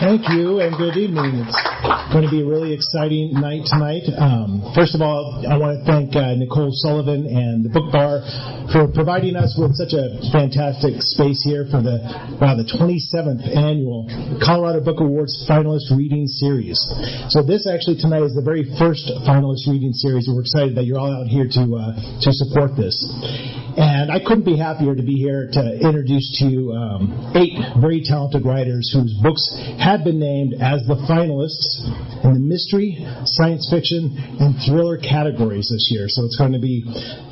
Thank you, and good evening. It's going to be a really exciting night tonight. First of all, I want to thank Nicole Sullivan and the Book Bar for providing us with such a fantastic space here for the 27th annual Colorado Book Awards Finalist Reading Series. So this actually tonight is the very first finalist reading series, and we're excited that you're all out here to support this. And I couldn't be happier to be here to introduce to you 8 very talented writers whose books have been named as the finalists in the mystery, science fiction, and thriller categories this year. So it's going to be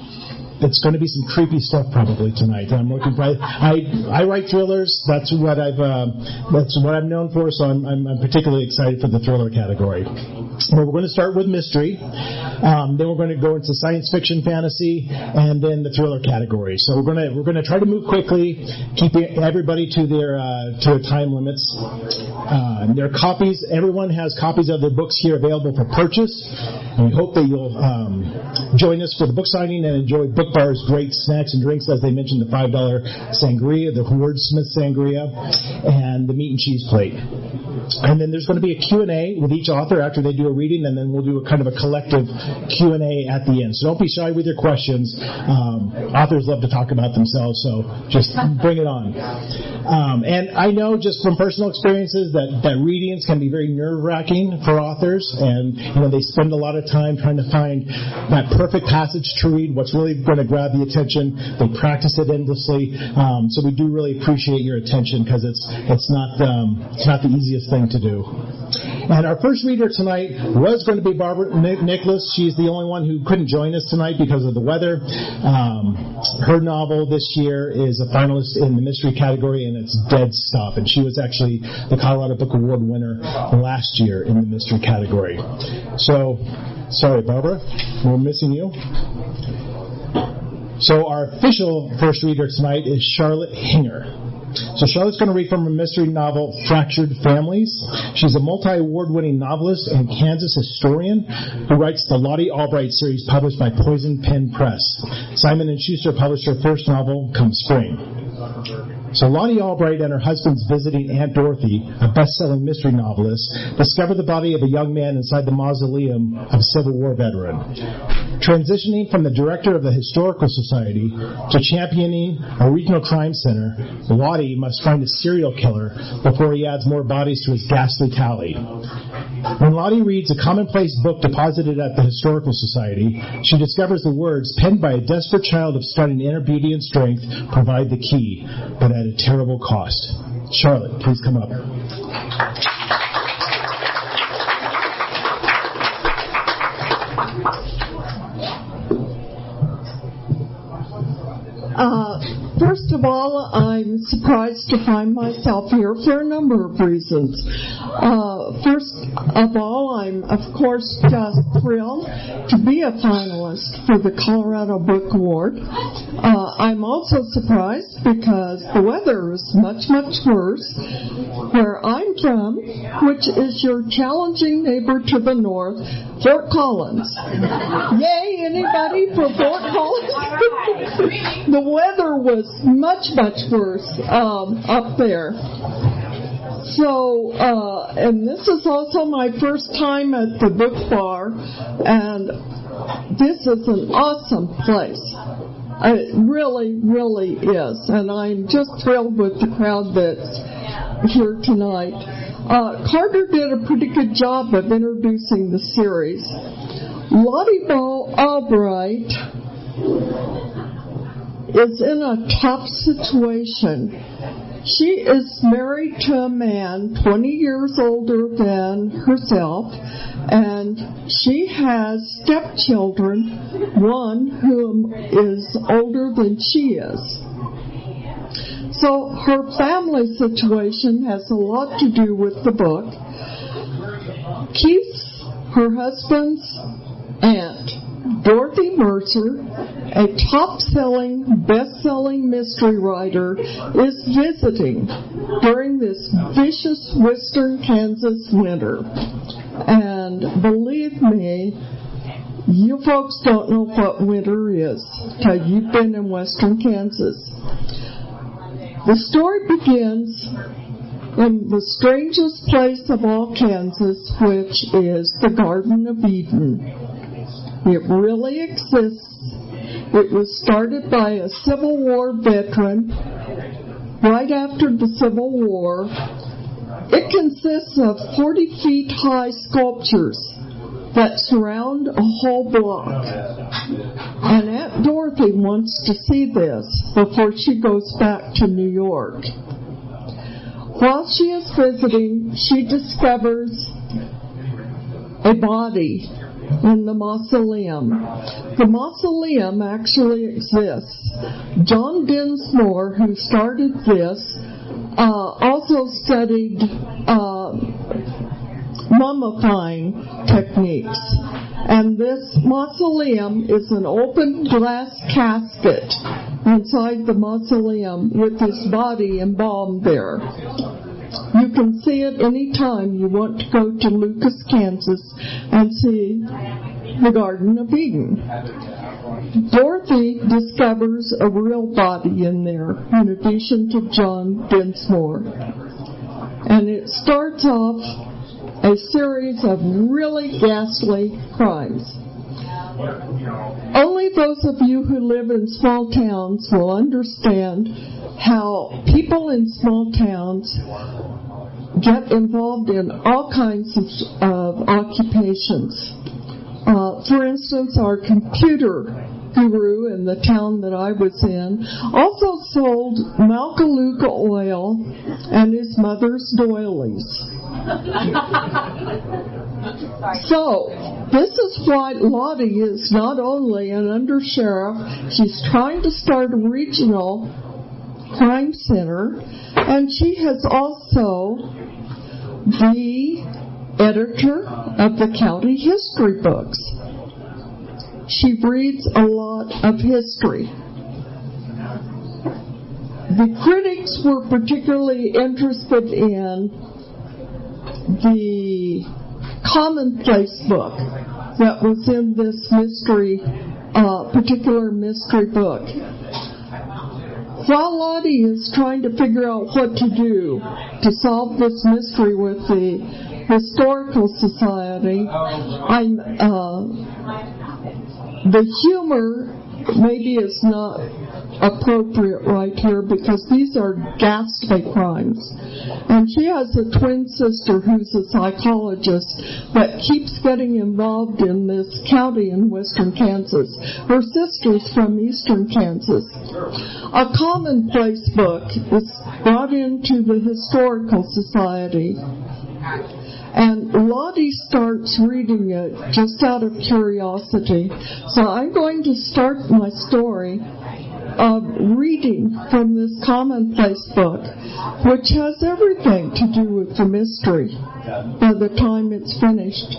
some creepy stuff probably tonight. I'm looking for. I write thrillers. That's what I'm known for. So I'm particularly excited for the thriller category. But we're going to start with mystery. Then we're going to go into science fiction, fantasy, and then the thriller category. So we're going to try to move quickly, keep everybody to their time limits. Their copies. Everyone has copies of their books here available for purchase. And we hope that you'll join us for the book signing and enjoy Book Bar's great snacks and drinks, as they mentioned, the $5 sangria, the Wordsmith sangria, and the meat and cheese plate. And then there's going to be a Q&A with each author after they do a reading, and then we'll do a kind of a collective Q&A at the end. So don't be shy with your questions. Authors love to talk about themselves, so just bring it on. And I know just from personal experiences that readings can be very nerve-wracking for authors, and they spend a lot of time trying to find that perfect passage to read, what's really going to grab the attention. They practice it endlessly, so we do really appreciate your attention because it's not the easiest thing to do. And our first reader tonight was going to be Barbara Nicholas. She's the only one who couldn't join us tonight because of the weather. Her novel this year is a finalist in the mystery category, and it's Dead Stop. And she was actually the Colorado Book Award winner last year in the mystery category. So, sorry, Barbara, we're missing you. So our official first reader tonight is Charlotte Hinger. So Charlotte's going to read from her mystery novel, Fractured Families. She's a multi-award-winning novelist and Kansas historian who writes the Lottie Albright series published by Poison Pen Press. Simon & Schuster published her first novel, Come Spring. So Lottie Albright and her husband's visiting Aunt Dorothy, a best-selling mystery novelist, discover the body of a young man inside the mausoleum of a Civil War veteran. Transitioning from the director of the Historical Society to championing a regional crime center, Lottie must find a serial killer before he adds more bodies to his ghastly tally. When Lottie reads a commonplace book deposited at the Historical Society, she discovers the words penned by a desperate child of stunning inner beauty and strength provide the key, but at a terrible cost. Charlotte, please come up. First of all, I'm surprised to find myself here for a number of reasons. First of all, I'm, of course, just thrilled to be a finalist for the Colorado Book Award. I'm also surprised because the weather is much, much worse where I'm from, which is your challenging neighbor to the north, Fort Collins. Yay, anybody for Fort Collins? The weather was much, much worse up there. So, and this is also my first time at the Book Bar, and this is an awesome place. It really, really is, and I'm just thrilled with the crowd that's here tonight. Carter did a pretty good job of introducing the series. Lottie Albright is in a tough situation. She is married to a man 20 years older than herself, and she has stepchildren, one whom is older than she is. So her family situation has a lot to do with the book. Keith, her husband's aunt, Dorothy Mercer, a top-selling, best-selling mystery writer, is visiting during this vicious western Kansas winter. And believe me, you folks don't know what winter is till you've been in western Kansas. The story begins in the strangest place of all Kansas, which is the Garden of Eden. It really exists. It was started by a Civil War veteran right after the Civil War. It consists of 40 feet high sculptures that surround a whole block. And Aunt Dorothy wants to see this before she goes back to New York. While she is visiting, she discovers a body in the mausoleum. The mausoleum actually exists. John Dinsmore, who started this, also studied mummifying techniques. And this mausoleum is an open glass casket inside the mausoleum with his body embalmed there. You can see it anytime you want to go to Lucas, Kansas and see the Garden of Eden. Dorothy discovers a real body in there in addition to John Dinsmore. And it starts off a series of really ghastly crimes. Only those of you who live in small towns will understand how people in small towns get involved in all kinds of occupations. For instance, our computer guru in the town that I was in also sold Malkaluka oil and his mother's doilies. So, this is why Lottie is not only an undersheriff, she's trying to start a regional crime center, and she has also the editor of the county history books. She reads a lot of history. The critics were particularly interested in the commonplace book that was in this particular mystery book. While Lottie is trying to figure out what to do to solve this mystery with the Historical Society, the humor maybe is not appropriate right here because these are ghastly crimes. And she has a twin sister who's a psychologist that keeps getting involved in this county in western Kansas. Her sister's from eastern Kansas. A commonplace book is brought into the Historical Society. And Lottie starts reading it just out of curiosity. So I'm going to start my story of reading from this commonplace book, which has everything to do with the mystery by the time it's finished.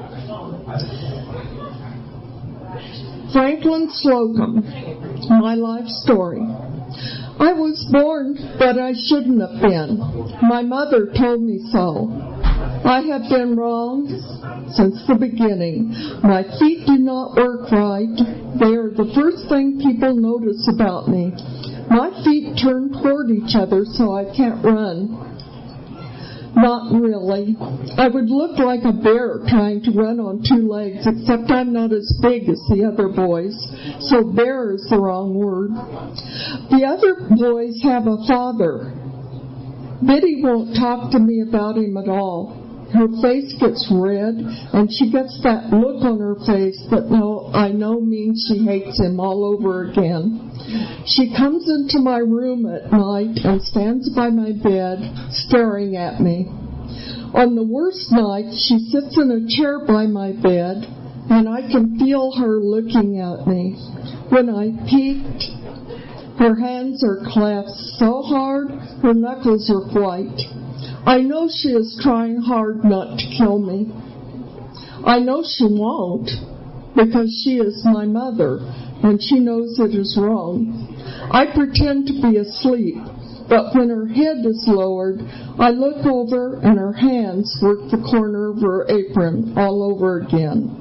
Franklin Slocum, my life story. I was born, but I shouldn't have been. My mother told me so. I have been wrong since the beginning. My feet do not work right. They are the first thing people notice about me. My feet turn toward each other so I can't run. Not really. I would look like a bear trying to run on two legs, except I'm not as big as the other boys, so bear is the wrong word. The other boys have a father. Biddy won't talk to me about him at all. Her face gets red, and she gets that look on her face that I know means she hates him all over again. She comes into my room at night and stands by my bed, staring at me. On the worst night, she sits in a chair by my bed, and I can feel her looking at me. When I peeked, her hands are clasped so hard, her knuckles are white. I know she is trying hard not to kill me. I know she won't, because she is my mother, and she knows it is wrong. I pretend to be asleep, but when her head is lowered, I look over and her hands work the corner of her apron all over again.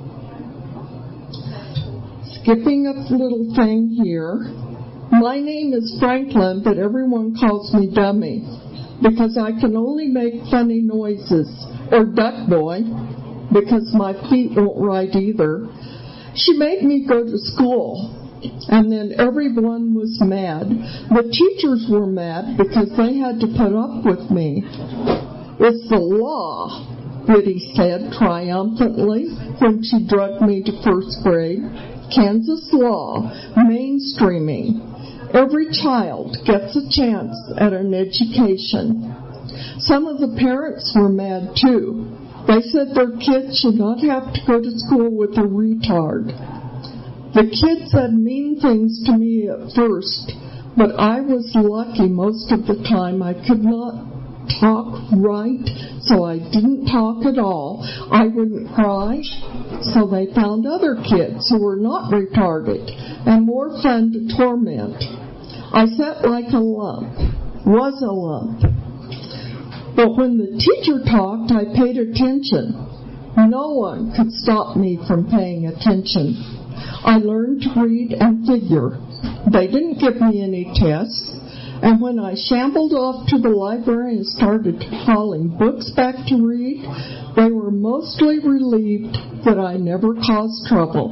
Skipping a little thing here. My name is Franklin, but everyone calls me Dummy. because I can only make funny noises, or duck boy, because my feet won't ride either. She made me go to school, and then everyone was mad. The teachers were mad because they had to put up with me. It's the law, Biddy said triumphantly when she drugged me to first grade. Kansas law, mainstreaming. Every child gets a chance at an education. Some of the parents were mad too. They said their kids should not have to go to school with a retard. The kids said mean things to me at first, but I was lucky most of the time. I could not talk right, so I didn't talk at all. I wouldn't cry, so they found other kids who were not retarded and more fun to torment. I sat like a lump, was a lump. But when the teacher talked, I paid attention. No one could stop me from paying attention. I learned to read and figure. They didn't give me any tests. And when I shambled off to the library and started hauling books back to read, they were mostly relieved that I never caused trouble.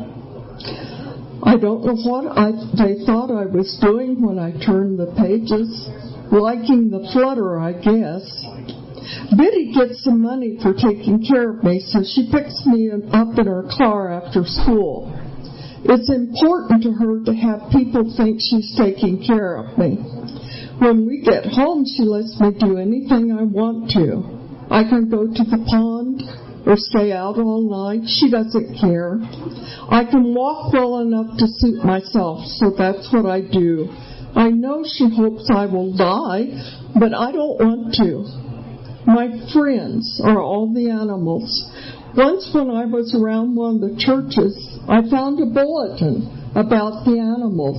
I don't know what they thought I was doing when I turned the pages. Liking the flutter, I guess. Biddy gets some money for taking care of me, so she picks me up in her car after school. It's important to her to have people think she's taking care of me. When we get home, she lets me do anything I want to. I can go to the pond or stay out all night. She doesn't care. I can walk well enough to suit myself, so that's what I do. I know she hopes I will die, but I don't want to. My friends are all the animals. Once when I was around one of the churches, I found a bulletin about the animals.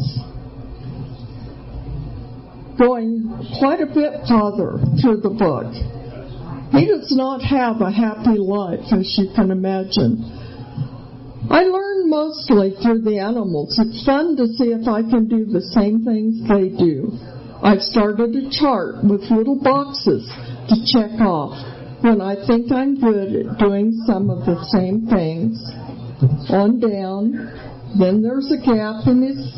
Going quite a bit farther through the book. He does not have a happy life, as you can imagine. I learn mostly through the animals. It's fun to see if I can do the same things they do. I've started a chart with little boxes to check off when I think I'm good at doing some of the same things. On down. Then there's a gap in his...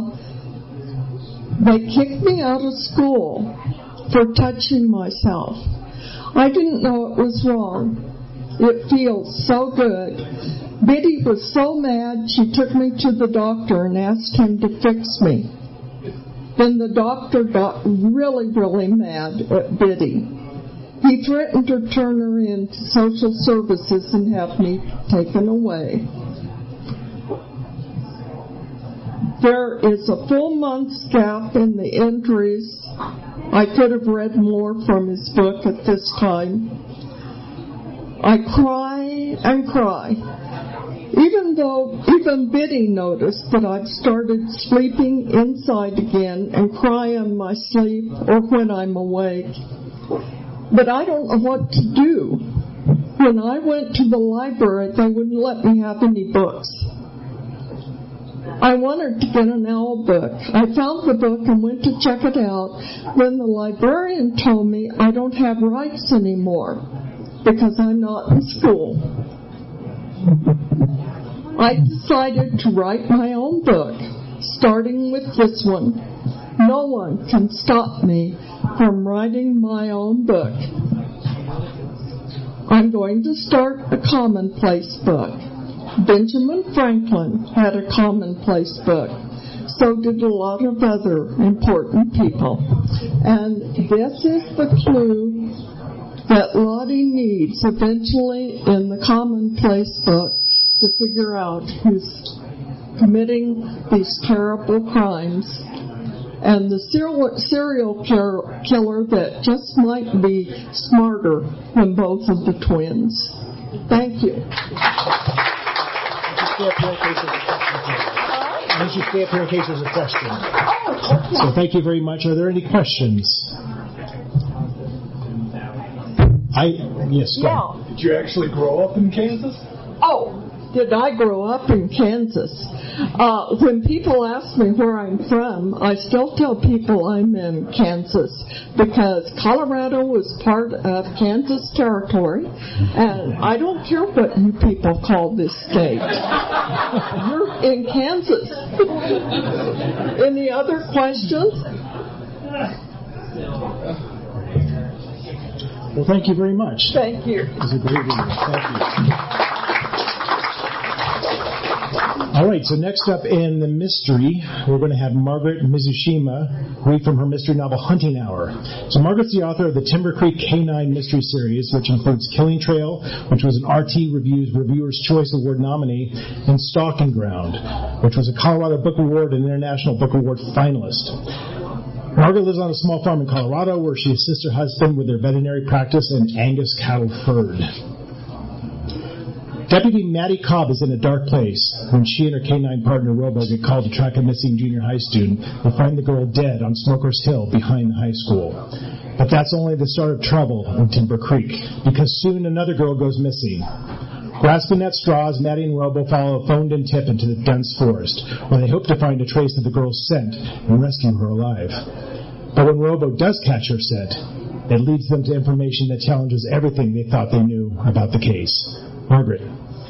They kicked me out of school for touching myself. I didn't know it was wrong. It feels so good. Biddy was so mad she took me to the doctor and asked him to fix me. Then the doctor got really, really mad at Biddy. He threatened to turn her in to social services and have me taken away. There is a full month's gap in the entries. I could have read more from his book at this time. I cry and cry. Even Biddy noticed that I've started sleeping inside again and cry in my sleep or when I'm awake. But I don't know what to do. When I went to the library, they wouldn't let me have any books. I wanted to get an owl book. I found the book and went to check it out. Then the librarian told me I don't have rights anymore because I'm not in school. I decided to write my own book, starting with this one. No one can stop me from writing my own book. I'm going to start a commonplace book. Benjamin Franklin had a commonplace book. So did a lot of other important people. And this is the clue that Lottie needs eventually in the commonplace book to figure out who's committing these terrible crimes. And the serial killer that just might be smarter than both of the twins. Thank you. You should stay up here in case there's a question. So thank you very much. Are there any questions? Yes. Yeah. Did you actually grow up in Kansas? Oh, did I grow up in Kansas. When people ask me where I'm from, I still tell people I'm in Kansas because Colorado was part of Kansas territory, and I don't care what you people call this state. You're in Kansas. Any other questions? Well, thank you very much. Thank you. It was a great reading. Thank you. All right, so next up in the mystery, we're going to have Margaret Mizushima read from her mystery novel, Hunting Hour. So Margaret's the author of the Timber Creek K-9 mystery series, which includes Killing Trail, which was an RT Reviewer's Choice Award nominee, and Stalking Ground, which was a Colorado Book Award and International Book Award finalist. Margaret lives on a small farm in Colorado where she assists her husband with their veterinary practice and Angus cattle herd. Deputy Maddie Cobb is in a dark place when she and her K-9 partner Robo get called to track a missing junior high student and find the girl dead on Smokers Hill behind the high school. But that's only the start of trouble in Timber Creek, because soon another girl goes missing. Grasping at straws, Maddie and Robo follow a phoned-in tip into the dense forest, where they hope to find a trace of the girl's scent and rescue her alive. But when Robo does catch her scent, it leads them to information that challenges everything they thought they knew about the case. Margaret.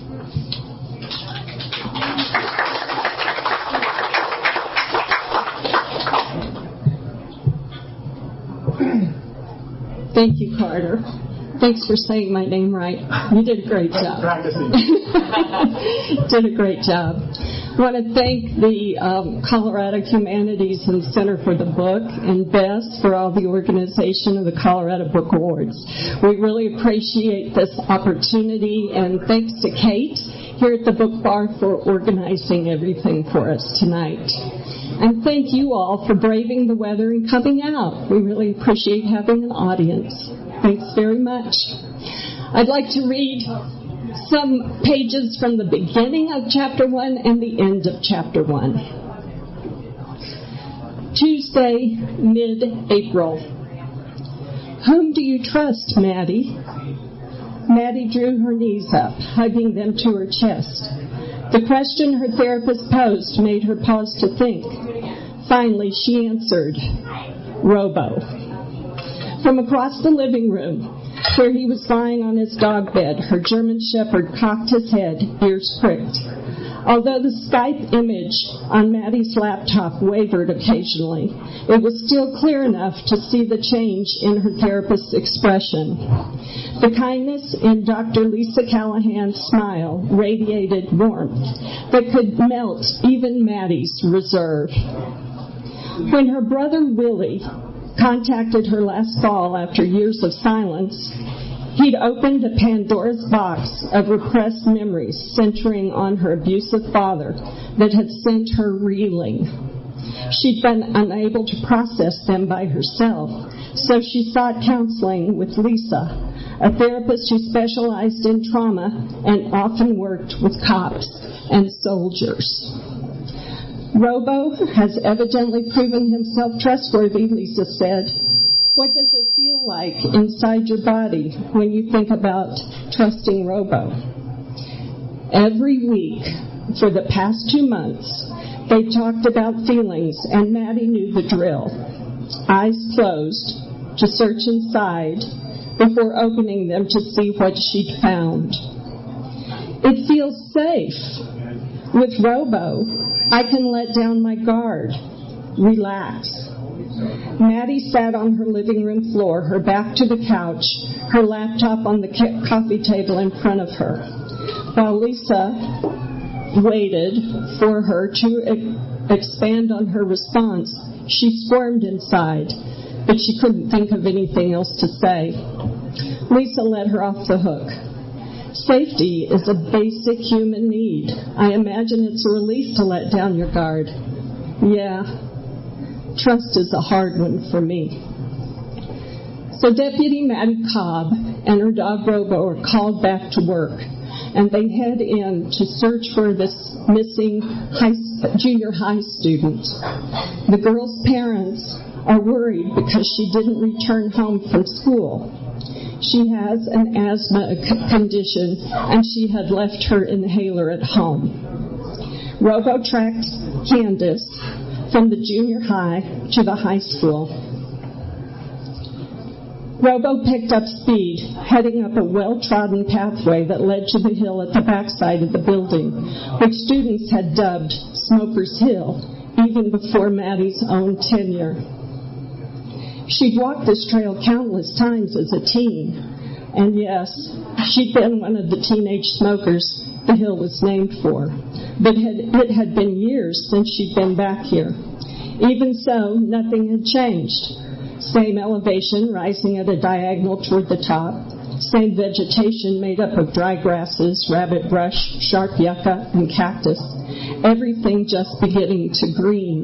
Thank you, Carter. Thanks for saying my name right. You did a great job. Practicing. Did a great job. I want to thank the Colorado Humanities and Center for the Book and BESS for all the organization of the Colorado Book Awards. We really appreciate this opportunity, and thanks to Kate here at the Book Bar for organizing everything for us tonight. And thank you all for braving the weather and coming out. We really appreciate having an audience. Thanks very much. I'd like to read some pages from the beginning of Chapter 1 and the end of Chapter 1. Tuesday, mid-April. Whom do you trust, Maddie? Maddie drew her knees up, hugging them to her chest. The question her therapist posed made her pause to think. Finally, she answered, Robo. From across the living room, where he was lying on his dog bed, her German shepherd cocked his head, ears pricked. Although the Skype image on Maddie's laptop wavered occasionally, it was still clear enough to see the change in her therapist's expression. The kindness in Dr. Lisa Callahan's smile radiated warmth that could melt even Maddie's reserve. When her brother Willie contacted her last fall after years of silence, he'd opened a Pandora's box of repressed memories centering on her abusive father that had sent her reeling. She'd been unable to process them by herself, so she sought counseling with Lisa, a therapist who specialized in trauma and often worked with cops and soldiers. Robo has evidently proven himself trustworthy, Lisa said. What does it feel like inside your body when you think about trusting Robo? Every week for the past 2 months, they talked about feelings, and Maddie knew the drill. Eyes closed to search inside before opening them to see what she'd found. It feels safe. With Robo, I can let down my guard, relax. Maddie sat on her living room floor, her back to the couch, her laptop on the coffee table in front of her. While Lisa waited for her to expand on her response, she squirmed inside, but she couldn't think of anything else to say. Lisa let her off the hook. Safety is a basic human need. I imagine it's a relief to let down your guard. Yeah, trust is a hard one for me. So Deputy Maddie Cobb and her dog Robo are called back to work, and they head in to search for this missing junior high student. The girl's parents are worried because she didn't return home from school. She has an asthma condition, and she had left her inhaler at home. Robo tracked Candace from the junior high to the high school. Robo picked up speed, heading up a well-trodden pathway that led to the hill at the backside of the building, which students had dubbed Smoker's Hill, even before Maddie's own tenure. She'd walked this trail countless times as a teen, and yes, she'd been one of the teenage smokers the hill was named for, but it had been years since she'd been back here. Even so, nothing had changed. Same elevation rising at a diagonal toward the top, same vegetation made up of dry grasses, rabbit brush, sharp yucca, and cactus, everything just beginning to green.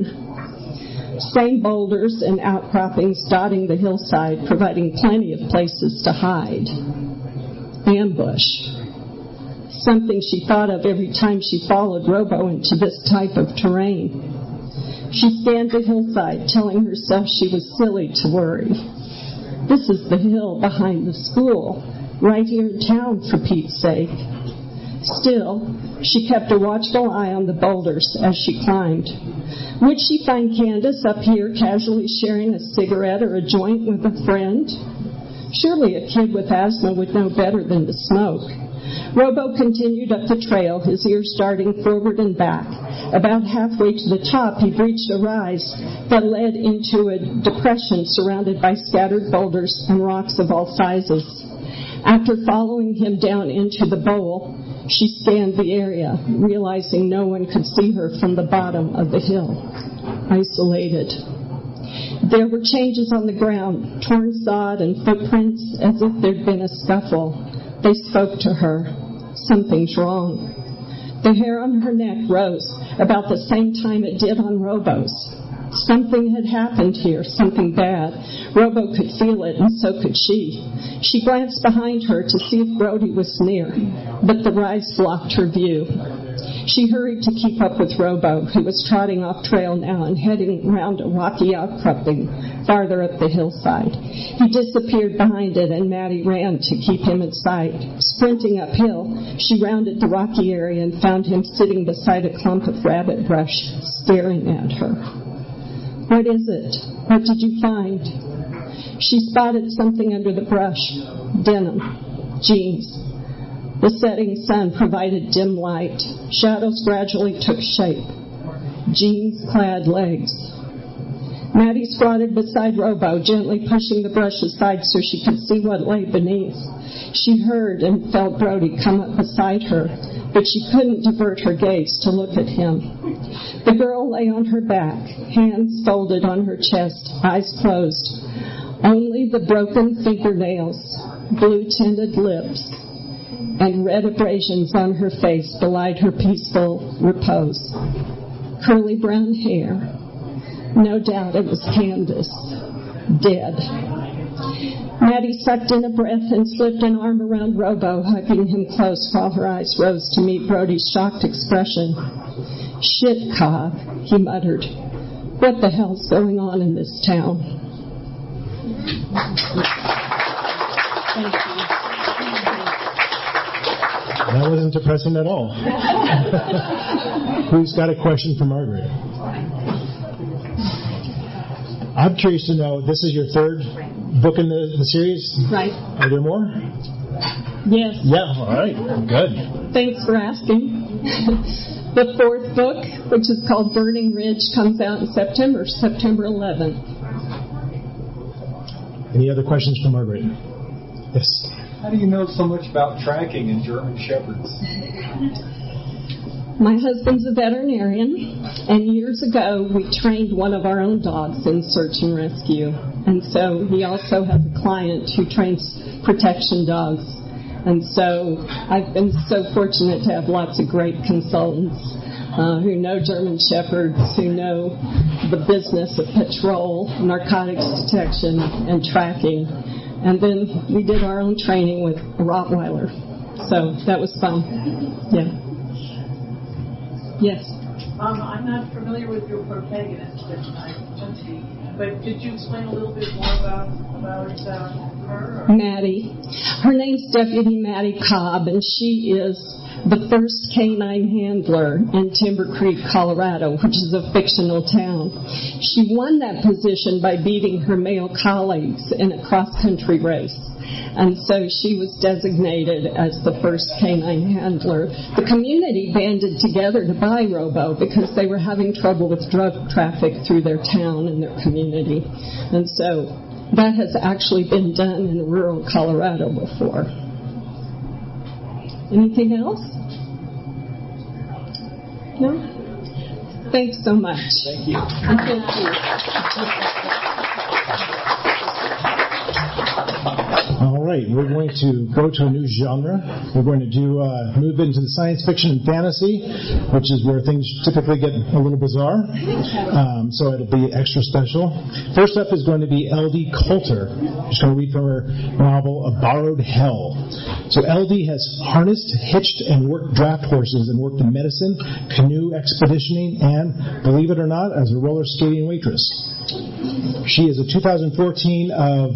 Same boulders and outcroppings dotting the hillside, providing plenty of places to hide. Ambush. Something she thought of every time she followed Robo into this type of terrain. She scanned the hillside, telling herself she was silly to worry. This is the hill behind the school, right here in town, for Pete's sake. Still, she kept a watchful eye on the boulders as she climbed. Would she find Candace up here casually sharing a cigarette or a joint with a friend? Surely a kid with asthma would know better than to smoke. Robo continued up the trail, his ears darting forward and back. About halfway to the top, he reached a rise that led into a depression surrounded by scattered boulders and rocks of all sizes. After following him down into the bowl, she scanned the area, realizing no one could see her from the bottom of the hill. Isolated. There were changes on the ground, torn sod and footprints as if there'd been a scuffle. They spoke to her. Something's wrong. The hair on her neck rose about the same time it did on Robo's. Something had happened here, something bad. Robo could feel it, and so could she. She glanced behind her to see if Brody was near, but the rise blocked her view. She hurried to keep up with Robo, who was trotting off trail now and heading round a rocky outcropping farther up the hillside. He disappeared behind it, and Maddie ran to keep him in sight. Sprinting uphill, she rounded the rocky area and found him sitting beside a clump of rabbit brush, staring at her. What is it? What did you find? She spotted something under the brush. Denim. Jeans. The setting sun provided dim light. Shadows gradually took shape. Jeans-clad legs. Maddie squatted beside Robo, gently pushing the brush aside so she could see what lay beneath. She heard and felt Brody come up beside her, but she couldn't divert her gaze to look at him. The girl lay on her back, hands folded on her chest, eyes closed. Only the broken fingernails, blue-tinted lips, and red abrasions on her face belied her peaceful repose. Curly brown hair. No doubt it was Candace. Dead. Maddie sucked in a breath and slipped an arm around Robo, hugging him close while her eyes rose to meet Brody's shocked expression. Shit, Cobb, he muttered. What the hell's going on in this town? Thank you. That wasn't depressing at all. Who's got a question for Margaret? I'm curious to know, this is your third book in the series? Right. Are there more? Yes. Yeah, all right. Good. Thanks for asking. The fourth book, which is called Burning Ridge, comes out in September 11th. Any other questions for Margaret? Yes. How do you know so much about tracking and German Shepherds? My husband's a veterinarian, and years ago we trained one of our own dogs in search and rescue. And so he also has a client who trains protection dogs. And so I've been so fortunate to have lots of great consultants who know German Shepherds, who know the business of patrol, narcotics detection, and tracking. And then we did our own training with a Rottweiler. So that was fun. Yeah. Yes? I'm not familiar with your protagonist, but did you explain a little bit more about her? Maddie. Her name's Deputy Maddie Cobb, and she is the first canine handler in Timber Creek, Colorado, which is a fictional town. She won that position by beating her male colleagues in a cross-country race. And so she was designated as the first canine handler. The community banded together to buy Robo because they were having trouble with drug traffic through their town and their community. And so that has actually been done in rural Colorado before. Anything else? No? Thanks so much. Thank you. Thank you. All right, we're going to go to a new genre. We're going to move into the science fiction and fantasy, which is where things typically get a little bizarre. So it'll be extra special. First up is going to be L.D. Coulter. I'm just going to read from her novel, A Borrowed Hell. So L.D. has harnessed, hitched, and worked draft horses and worked in medicine, canoe expeditioning, and, believe it or not, as a roller skating waitress. She is a 2014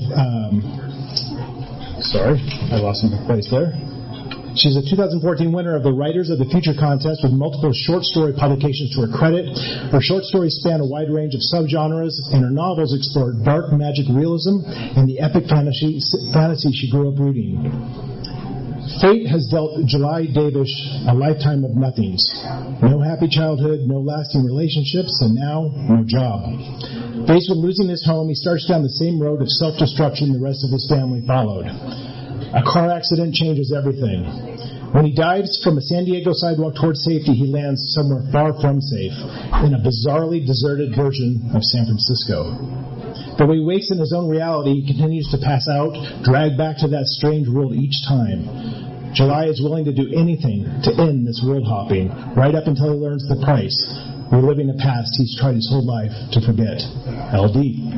Sorry, I lost my place there. She's a 2014 winner of the Writers of the Future contest with multiple short story publications to her credit. Her short stories span a wide range of subgenres, and her novels explore dark magic realism and the epic fantasy she grew up reading. Fate has dealt July Davish a lifetime of nothings. No happy childhood, no lasting relationships, and now, no job. Faced with losing his home, he starts down the same road of self-destruction the rest of his family followed. A car accident changes everything. When he dives from a San Diego sidewalk towards safety, he lands somewhere far from safe, in a bizarrely deserted version of San Francisco. But when he wakes in his own reality, he continues to pass out, dragged back to that strange world each time. July is willing to do anything to end this world hopping, right up until he learns the price. Reliving a past he's tried his whole life to forget. L.D.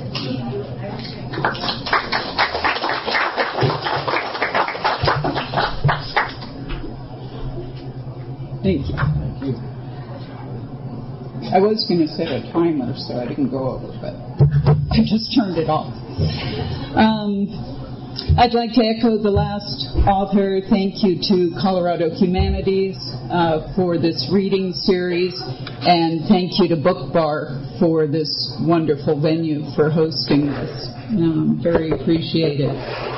Thank you. I was going to set a timer, so I didn't go over, but I just turned it off. I'd like to echo the last author. Thank you to Colorado Humanities for this reading series, and thank you to Book Bar for this wonderful venue for hosting this. Very appreciated.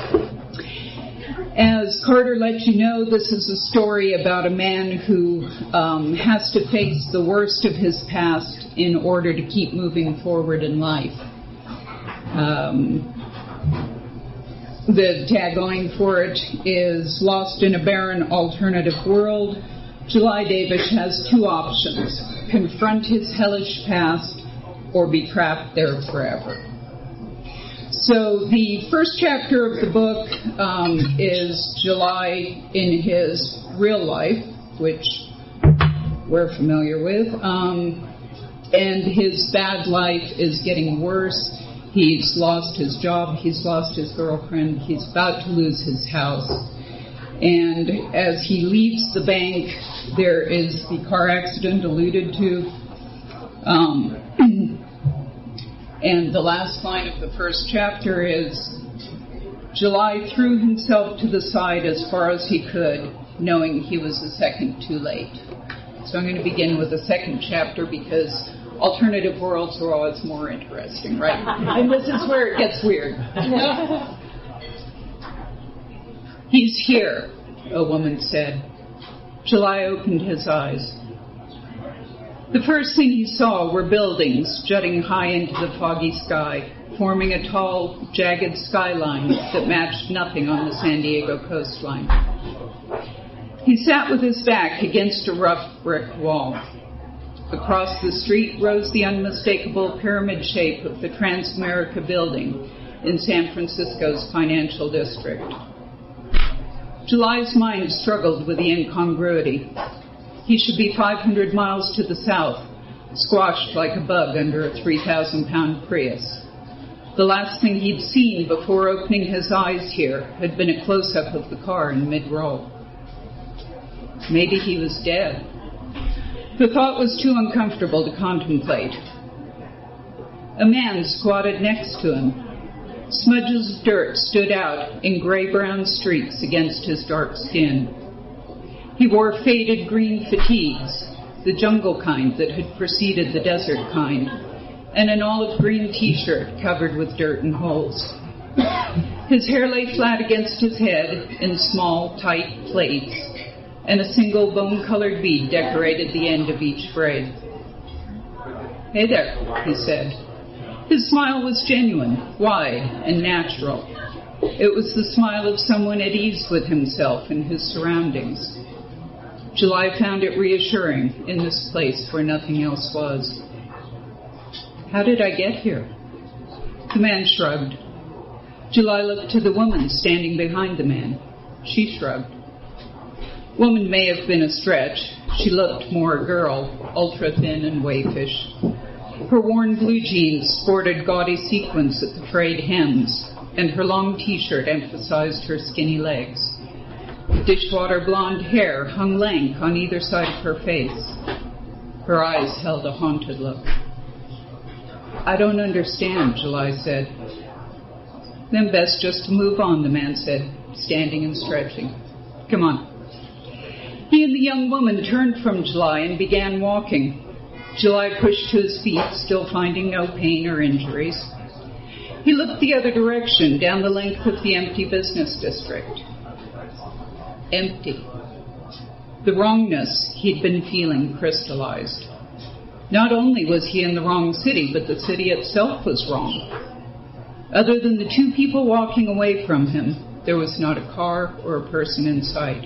As Carter let you know, this is a story about a man who has to face the worst of his past in order to keep moving forward in life. The tagline for it is Lost in a Barren Alternative World. July Davish has two options: confront his hellish past or be trapped there forever. So the first chapter of the book is July in his real life, which we're familiar with, and his bad life is getting worse. He's lost his job, he's lost his girlfriend, he's about to lose his house. And as he leaves the bank, there is the car accident alluded to. And the last line of the first chapter is, July threw himself to the side as far as he could, knowing he was a second too late. So I'm going to begin with the second chapter because alternative worlds are always more interesting, right? And this is where it gets weird. He's here, a woman said. July opened his eyes. The first thing he saw were buildings jutting high into the foggy sky, forming a tall, jagged skyline that matched nothing on the San Diego coastline. He sat with his back against a rough brick wall. Across the street rose the unmistakable pyramid shape of the Transamerica Building in San Francisco's financial district. July's mind struggled with the incongruity. He should be 500 miles to the south, squashed like a bug under a 3,000-pound Prius. The last thing he'd seen before opening his eyes here had been a close-up of the car in mid-roll. Maybe he was dead. The thought was too uncomfortable to contemplate. A man squatted next to him. Smudges of dirt stood out in gray-brown streaks against his dark skin. He wore faded green fatigues, the jungle kind that had preceded the desert kind, and an olive green T-shirt covered with dirt and holes. His hair lay flat against his head in small, tight plaits, and a single bone-colored bead decorated the end of each braid. "Hey there," he said. His smile was genuine, wide, and natural. It was the smile of someone at ease with himself and his surroundings. July found it reassuring in this place where nothing else was. "How did I get here?" The man shrugged. July looked to the woman standing behind the man. She shrugged. Woman may have been a stretch. She looked more a girl, ultra-thin and waifish. Her worn blue jeans sported gaudy sequins at the frayed hems, and her long T-shirt emphasized her skinny legs. Dishwater blonde hair hung lank on either side of her face. Her eyes held a haunted look. "I don't understand," July said. "Then best just to move on," the man said, standing and stretching. "Come on." He and the young woman turned from July and began walking. July pushed to his feet, still finding no pain or injuries. He looked the other direction, down the length of the empty business district. Empty. The wrongness he'd been feeling crystallized. Not only was he in the wrong city, but the city itself was wrong. Other than the two people walking away from him, there was not a car or a person in sight.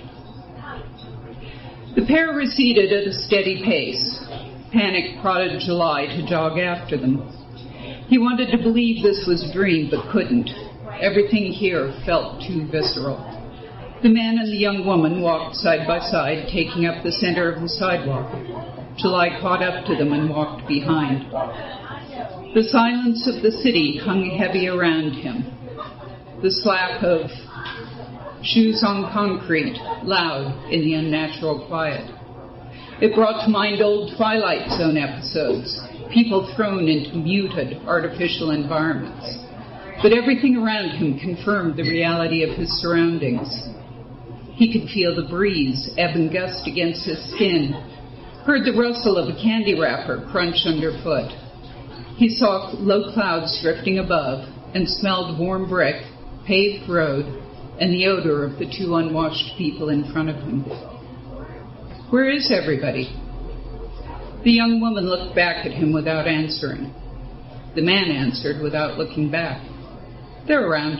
The pair receded at a steady pace. Panic prodded July to jog after them. He wanted to believe this was a dream, but couldn't. Everything here felt too visceral. The man and the young woman walked side by side, taking up the center of the sidewalk. July caught up to them and walked behind. The silence of the city hung heavy around him. The slap of shoes on concrete, loud in the unnatural quiet. It brought to mind old Twilight Zone episodes, people thrown into muted, artificial environments. But everything around him confirmed the reality of his surroundings. He could feel the breeze ebb and gust against his skin, heard the rustle of a candy wrapper crunch underfoot. He saw low clouds drifting above and smelled warm brick, paved road, and the odor of the two unwashed people in front of him. "Where is everybody?" The young woman looked back at him without answering. The man answered without looking back. "They're around."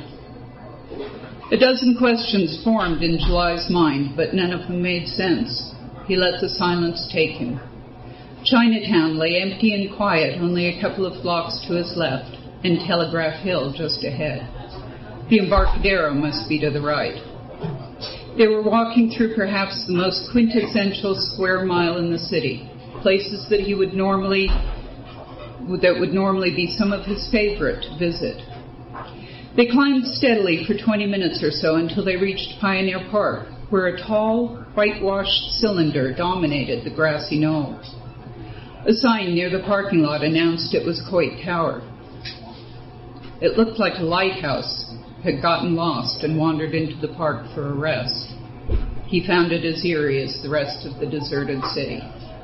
A dozen questions formed in July's mind, but none of them made sense. He let the silence take him. Chinatown lay empty and quiet only a couple of blocks to his left, and Telegraph Hill just ahead. The Embarcadero must be to the right. They were walking through perhaps the most quintessential square mile in the city, places that would normally be some of his favorite to visit. They climbed steadily for 20 minutes or so until they reached Pioneer Park, where a tall, whitewashed cylinder dominated the grassy knoll. A sign near the parking lot announced it was Coit Tower. It looked like a lighthouse had gotten lost and wandered into the park for a rest. He found it as eerie as the rest of the deserted city.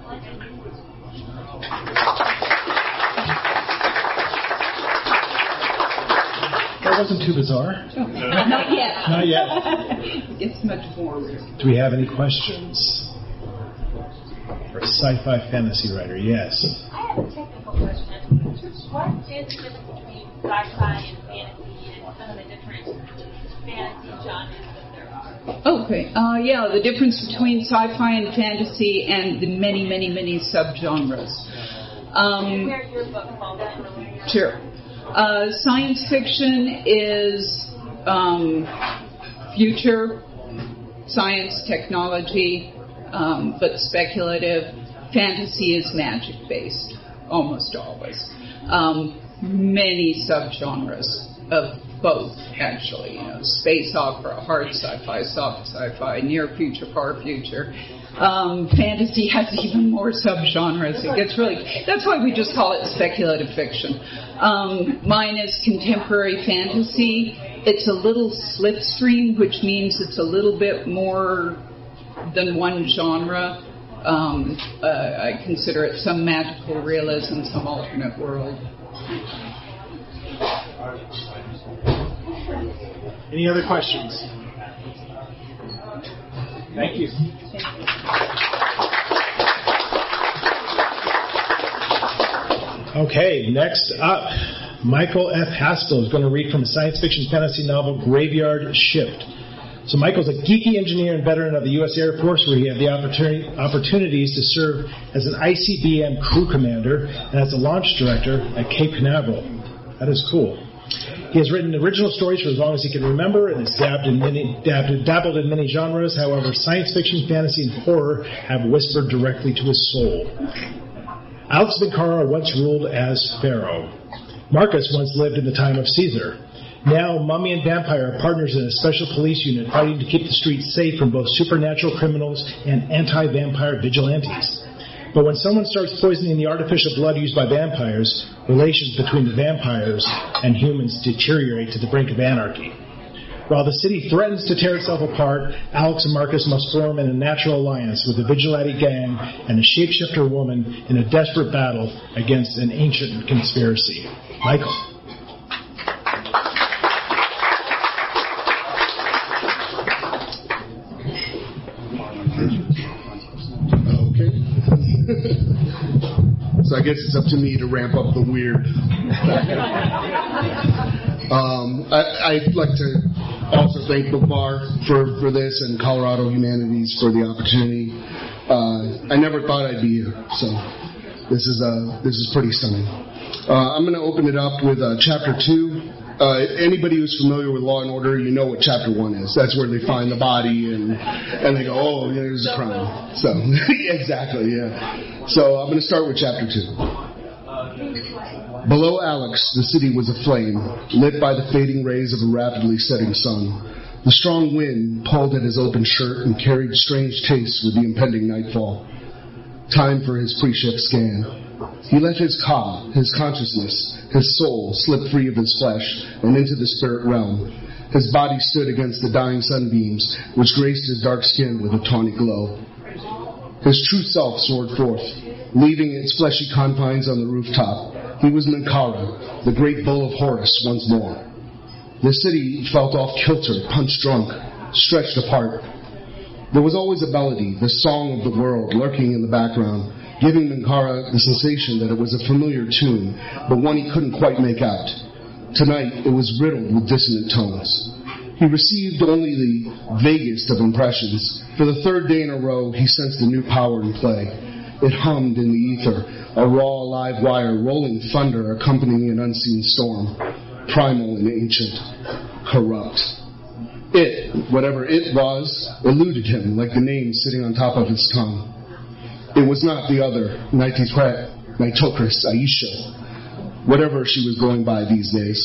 That wasn't too bizarre. Not yet. Not yet. It's much warmer. Do we have any questions? For a sci-fi fantasy writer, yes. I have a technical question. What is the difference between sci-fi and fantasy and some of the different fantasy genres that there are? Okay. The difference between sci-fi and fantasy and the many, many, many subgenres. Where your book falls in. Sure. Science fiction is future science, technology, but speculative. Fantasy is magic-based, almost always. Many subgenres of both, actually. Space opera, hard sci-fi, soft sci-fi, near future, far future. Fantasy has even more subgenres. It gets really. That's why we just call it speculative fiction. Mine is contemporary fantasy. It's a little slipstream, which means it's a little bit more than one genre. I consider it some magical realism, some alternate world. Any other questions? Thank you. Okay, next up, Michael F. Haskell is going to read from a science fiction fantasy novel, Graveyard Shift. So Michael's a geeky engineer and veteran of the U.S. Air Force, where he had the opportunities to serve as an ICBM crew commander and as a launch director at Cape Canaveral. That is cool. He has written original stories for as long as he can remember and has dabbled in many genres. However, science fiction, fantasy, and horror have whispered directly to his soul. Alex Minkara once ruled as Pharaoh. Marcus once lived in the time of Caesar. Now, Mummy and Vampire are partners in a special police unit fighting to keep the streets safe from both supernatural criminals and anti-vampire vigilantes. But when someone starts poisoning the artificial blood used by vampires, relations between the vampires and humans deteriorate to the brink of anarchy. While the city threatens to tear itself apart, Alex and Marcus must form an unnatural alliance with a vigilante gang and a shapeshifter woman in a desperate battle against an ancient conspiracy. Michael. So I guess it's up to me to ramp up the weird. I'd like to also thank Book Bar for this and Colorado Humanities for the opportunity. I never thought I'd be here, so this is pretty stunning. I'm going to open it up with Chapter 2. Anybody who's familiar with Law and Order, you know what Chapter 1 is. That's where they find the body and they go, oh, yeah, there's a crime. So, exactly, yeah. So I'm going to start with Chapter 2. Below Alex, the city was aflame, lit by the fading rays of a rapidly setting sun. The strong wind pulled at his open shirt and carried strange tastes with the impending nightfall. Time for his pre-shift scan. He let his ka, his consciousness, his soul, slip free of his flesh and into the spirit realm. His body stood against the dying sunbeams, which graced his dark skin with a tawny glow. His true self soared forth, leaving its fleshy confines on the rooftop. He was Minkara, the great bull of Horus, once more. The city felt off kilter, punch-drunk, stretched apart. There was always a melody, the song of the world, lurking in the background, giving Minkara the sensation that it was a familiar tune, but one he couldn't quite make out. Tonight, it was riddled with dissonant tones. He received only the vaguest of impressions. For the third day in a row, he sensed a new power in play. It hummed in the ether, a raw, live wire, rolling thunder accompanying an unseen storm, primal and ancient, corrupt. It, whatever it was, eluded him like the name sitting on top of his tongue. It was not the other, Nitocris, Aisha, whatever she was going by these days.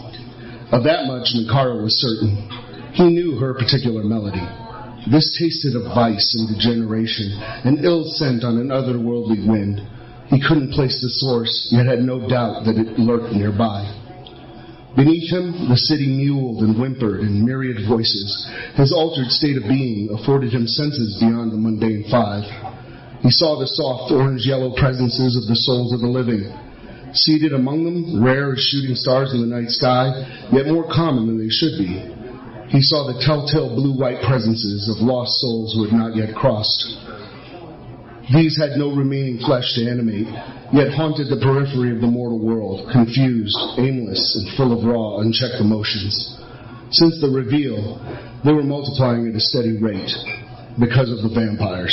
Of that much, Minkara was certain. He knew her particular melody. This tasted of vice and degeneration, an ill scent on an otherworldly wind. He couldn't place the source, yet had no doubt that it lurked nearby. Beneath him, the city mewled and whimpered in myriad voices. His altered state of being afforded him senses beyond the mundane five. He saw the soft orange-yellow presences of the souls of the living. Seated among them, rare as shooting stars in the night sky, yet more common than they should be. He saw the telltale blue-white presences of lost souls who had not yet crossed. These had no remaining flesh to animate, yet haunted the periphery of the mortal world, confused, aimless, and full of raw, unchecked emotions. Since the reveal, they were multiplying at a steady rate, because of the vampires.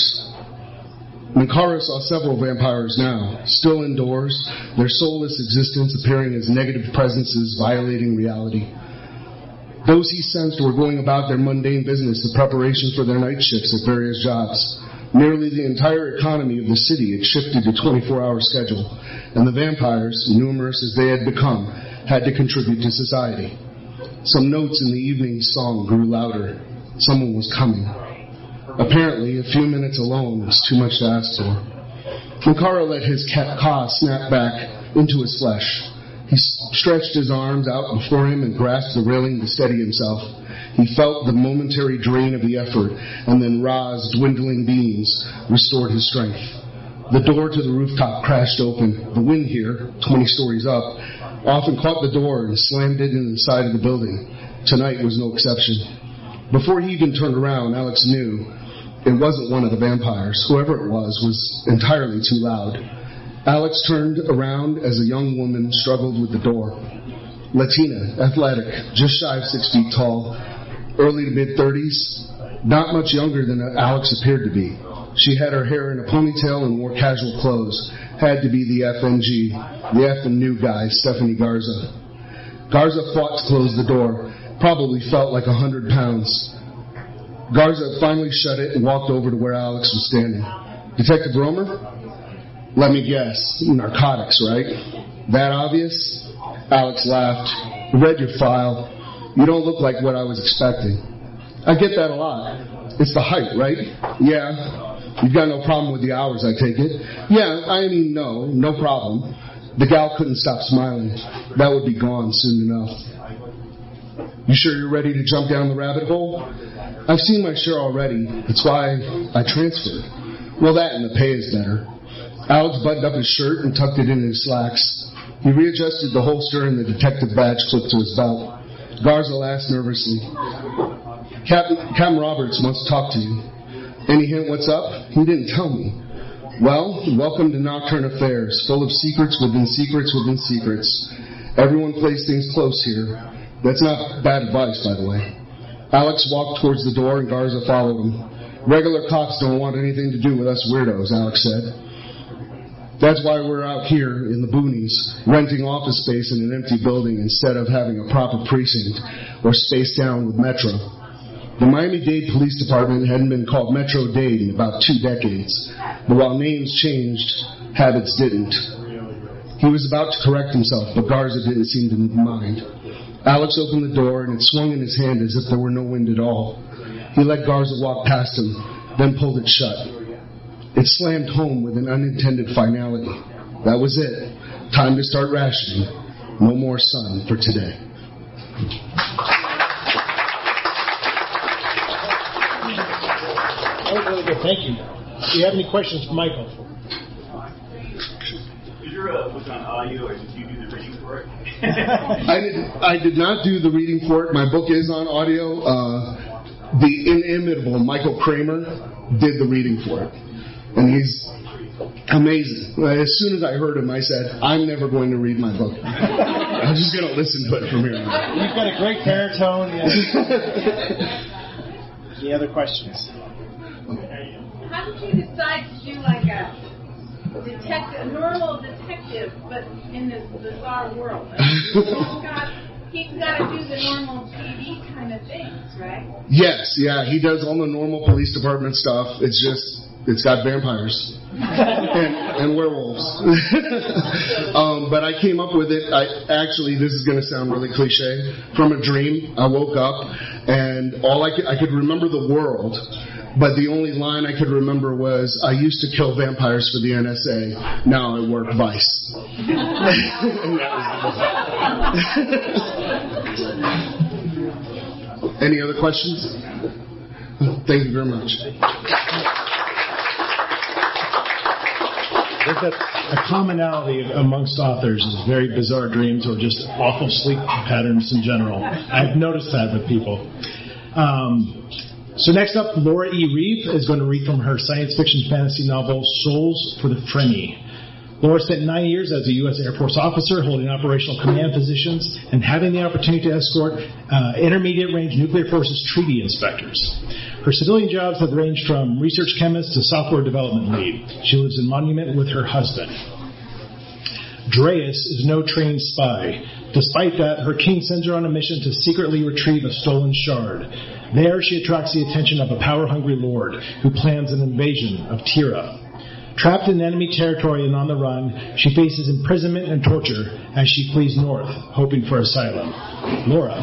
Minkara saw several vampires now, still indoors, their soulless existence appearing as negative presences violating reality. Those he sensed were going about their mundane business of preparation for their night shifts at various jobs. Nearly the entire economy of the city had shifted to 24-hour schedule, and the vampires, numerous as they had become, had to contribute to society. Some notes in the evening song grew louder. Someone was coming. Apparently, a few minutes alone was too much to ask for. Minkara let his ka snap back into his flesh. He stretched his arms out before him and grasped the railing to steady himself. He felt the momentary drain of the effort, and then Ra's dwindling beams restored his strength. The door to the rooftop crashed open. The wind here, 20 stories up, often caught the door and slammed it into the side of the building. Tonight was no exception. Before he even turned around, Alex knew it wasn't one of the vampires. Whoever it was entirely too loud. Alex turned around as a young woman struggled with the door. Latina, athletic, just shy of 6 feet tall, early to mid-30s, not much younger than Alex appeared to be. She had her hair in a ponytail and wore casual clothes. Had to be the FNG, the effing new guy, Stephanie Garza. Garza fought to close the door, probably felt like 100 pounds. Garza finally shut it and walked over to where Alex was standing. Detective Romer? Let me guess, narcotics, right? That obvious? Alex laughed. Read your file. You don't look like what I was expecting. I get that a lot. It's the height, right? Yeah. You've got no problem with the hours, I take it? Yeah, I mean, no problem. The gal couldn't stop smiling. That would be gone soon enough. You sure you're ready to jump down the rabbit hole? I've seen my share already. That's why I transferred. Well, that and the pay is better. Alex buttoned up his shirt and tucked it in his slacks. He readjusted the holster and the detective badge clipped to his belt. Garza asked nervously, Captain Roberts wants to talk to you. Any hint what's up? He didn't tell me. Well, welcome to Nocturne Affairs, full of secrets within secrets within secrets. Everyone plays things close here. That's not bad advice, by the way. Alex walked towards the door and Garza followed him. Regular cops don't want anything to do with us weirdos, Alex said. That's why we're out here in the boonies, renting office space in an empty building instead of having a proper precinct or spaced down with Metro. The Miami-Dade Police Department hadn't been called Metro-Dade in about 2 decades, but while names changed, habits didn't. He was about to correct himself, but Garza didn't seem to mind. Alex opened the door and it swung in his hand as if there were no wind at all. He let Garza walk past him, then pulled it shut. It slammed home with an unintended finality. That was it. Time to start rationing. No more sun for today. That was really good. Thank you. Do you have any questions for Michael? Is your book on audio, or did you do the reading for it? I did not do the reading for it. My book is on audio. The inimitable Michael Kramer did the reading for it. And he's amazing. As soon as I heard him, I said, I'm never going to read my book. I'm just going to listen to it from here on. You've got a great baritone. Any other questions? How did you decide to do like a normal detective, but in this bizarre world? He's got to do the normal TV kind of things, right? Yes, yeah. He does all the normal police department stuff. It's got vampires and werewolves. But I came up with it. This is going to sound really cliche. From a dream, I woke up and all I could remember the world, but the only line I could remember was, I used to kill vampires for the NSA. Now I work Vice. Any other questions? Thank you very much. There's a commonality amongst authors is very bizarre dreams or just awful sleep patterns in general. I've noticed that with people. So next up, Laura E. Reeve is going to read from her science fiction fantasy novel, Souls for the Frenny. Laura spent 9 years as a U.S. Air Force officer, holding operational command positions and having the opportunity to escort intermediate-range nuclear forces treaty inspectors. Her civilian jobs have ranged from research chemist to software development lead. She lives in Monument with her husband. Dreas is no trained spy. Despite that, her king sends her on a mission to secretly retrieve a stolen shard. There, she attracts the attention of a power-hungry lord who plans an invasion of Tira. Trapped in enemy territory and on the run, she faces imprisonment and torture as she flees north, hoping for asylum. Laura.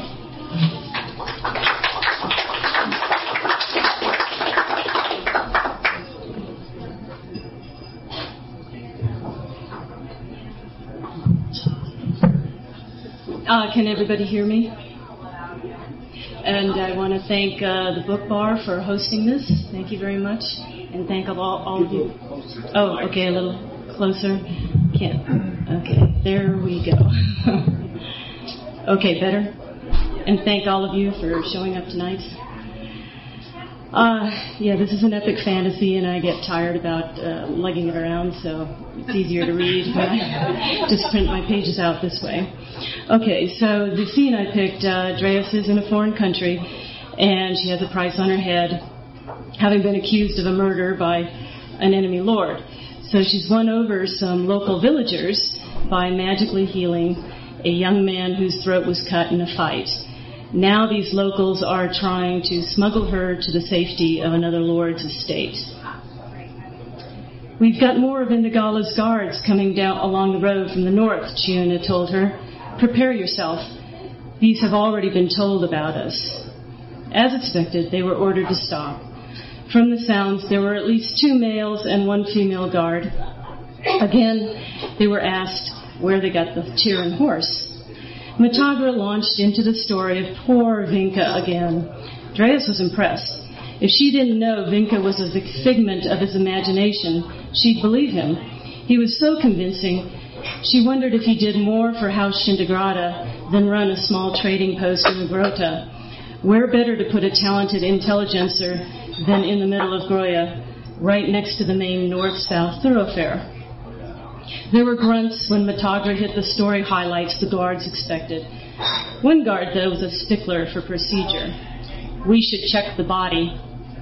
Can everybody hear me? And I want to thank the Book Bar for hosting this. Thank you very much. And thank all of you. Oh, okay, a little closer. Can't. Okay, there we go. Okay, better? And thank all of you for showing up tonight. Yeah, this is an epic fantasy, and I get tired about lugging it around, so it's easier to read when I just print my pages out this way. Okay, so the scene I picked, Dreas is in a foreign country, and she has a price on her head, having been accused of a murder by an enemy lord. So she's won over some local villagers by magically healing a young man whose throat was cut in a fight. Now these locals are trying to smuggle her to the safety of another lord's estate. We've got more of Indagala's guards coming down along the road from the north, Chiuna told her. Prepare yourself. These have already been told about us. As expected, they were ordered to stop. From the sounds, there were at least 2 males and 1 female guard. Again, they were asked where they got the Tyran horse. Matagra launched into the story of poor Vinka again. Dreas was impressed. If she didn't know Vinka was a figment of his imagination, she'd believe him. He was so convincing, she wondered if he did more for House Shindagrada than run a small trading post in Grota. Where better to put a talented intelligencer than in the middle of Groya, right next to the main north-south thoroughfare? There were grunts when Matagra hit the story highlights the guards expected. One guard, though, was a stickler for procedure. We should check the body.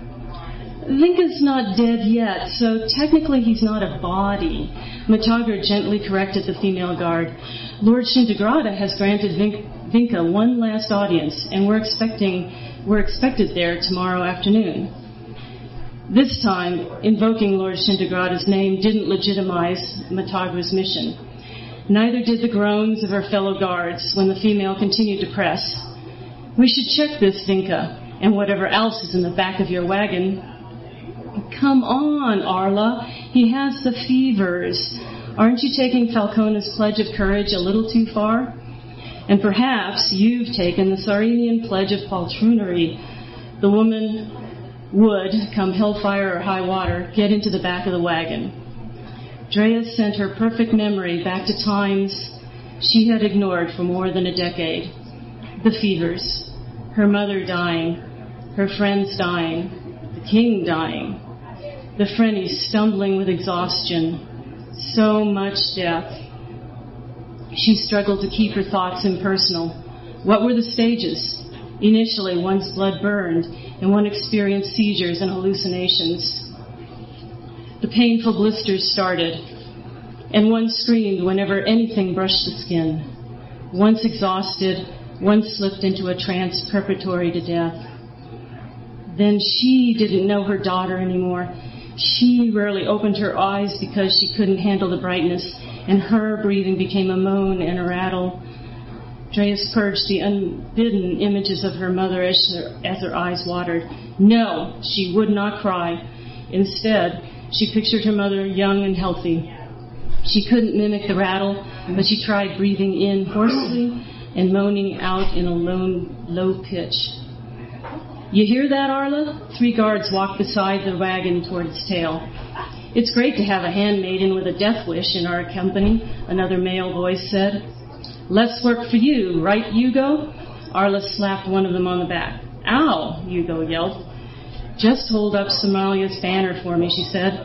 Vinka's not dead yet, so technically he's not a body. Matagra gently corrected the female guard. Lord Shindagrada has granted Vinka one last audience, and we're expected there tomorrow afternoon. This time, invoking Lord Shindagrada's name didn't legitimize Matagra's mission. Neither did the groans of her fellow guards when the female continued to press. We should check this, Vinka, and whatever else is in the back of your wagon. Come on, Arla. He has the fevers. Aren't you taking Falcona's pledge of courage a little too far? And perhaps you've taken the Sarenian pledge of poltroonery. The woman would, come hellfire or high water, get into the back of the wagon. Dreas sent her perfect memory back to times she had ignored for more than a decade. The fevers, her mother dying, her friends dying, the king dying, the Frennies stumbling with exhaustion, so much death. She struggled to keep her thoughts impersonal. What were the stages? Initially, one's blood burned, and one experienced seizures and hallucinations. The painful blisters started, and one screamed whenever anything brushed the skin. Once exhausted, one slipped into a trance preparatory to death. Then she didn't know her daughter anymore. She rarely opened her eyes because she couldn't handle the brightness, and her breathing became a moan and a rattle. Dreas purged the unbidden images of her mother as her eyes watered. No, she would not cry. Instead, she pictured her mother young and healthy. She couldn't mimic the rattle, but she tried breathing in hoarsely and moaning out in a low pitch. You hear that, Arla? 3 guards walked beside the wagon toward its tail. It's great to have a handmaiden with a death wish in our company, another male voice said. Less work for you, right, Hugo? Arla slapped one of them on the back. Ow, Hugo yelled. Just hold up Somalia's banner for me, she said.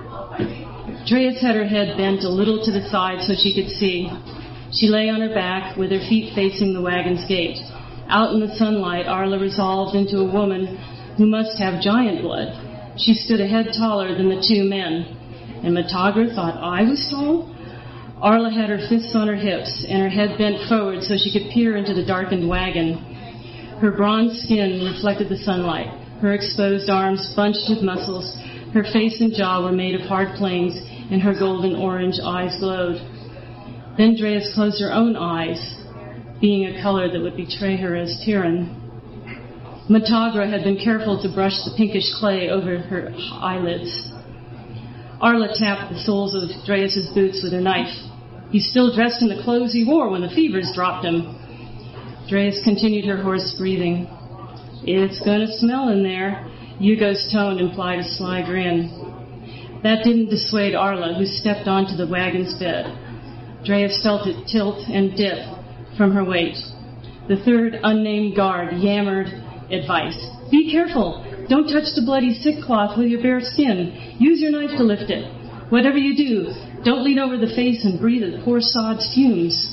Dreas had her head bent a little to the side so she could see. She lay on her back with her feet facing the wagon's gate. Out in the sunlight, Arla resolved into a woman who must have giant blood. She stood a head taller than the 2 men. And Matagra thought I was tall? Arla had her fists on her hips and her head bent forward so she could peer into the darkened wagon. Her bronze skin reflected the sunlight. Her exposed arms bunched with muscles. Her face and jaw were made of hard planes, and her golden orange eyes glowed. Then Dreas closed her own eyes, being a color that would betray her as Tyran. Matagra had been careful to brush the pinkish clay over her eyelids. Arla tapped the soles of Dreas' boots with her knife. He's still dressed in the clothes he wore when the fevers dropped him. Dreas continued her hoarse breathing. It's going to smell in there. Hugo's tone implied a sly grin. That didn't dissuade Arla, who stepped onto the wagon's bed. Dreas felt it tilt and dip from her weight. The third unnamed guard yammered advice. Be careful. Don't touch the bloody sick cloth with your bare skin. Use your knife to lift it. Whatever you do, don't lean over the face and breathe the poor sod's fumes.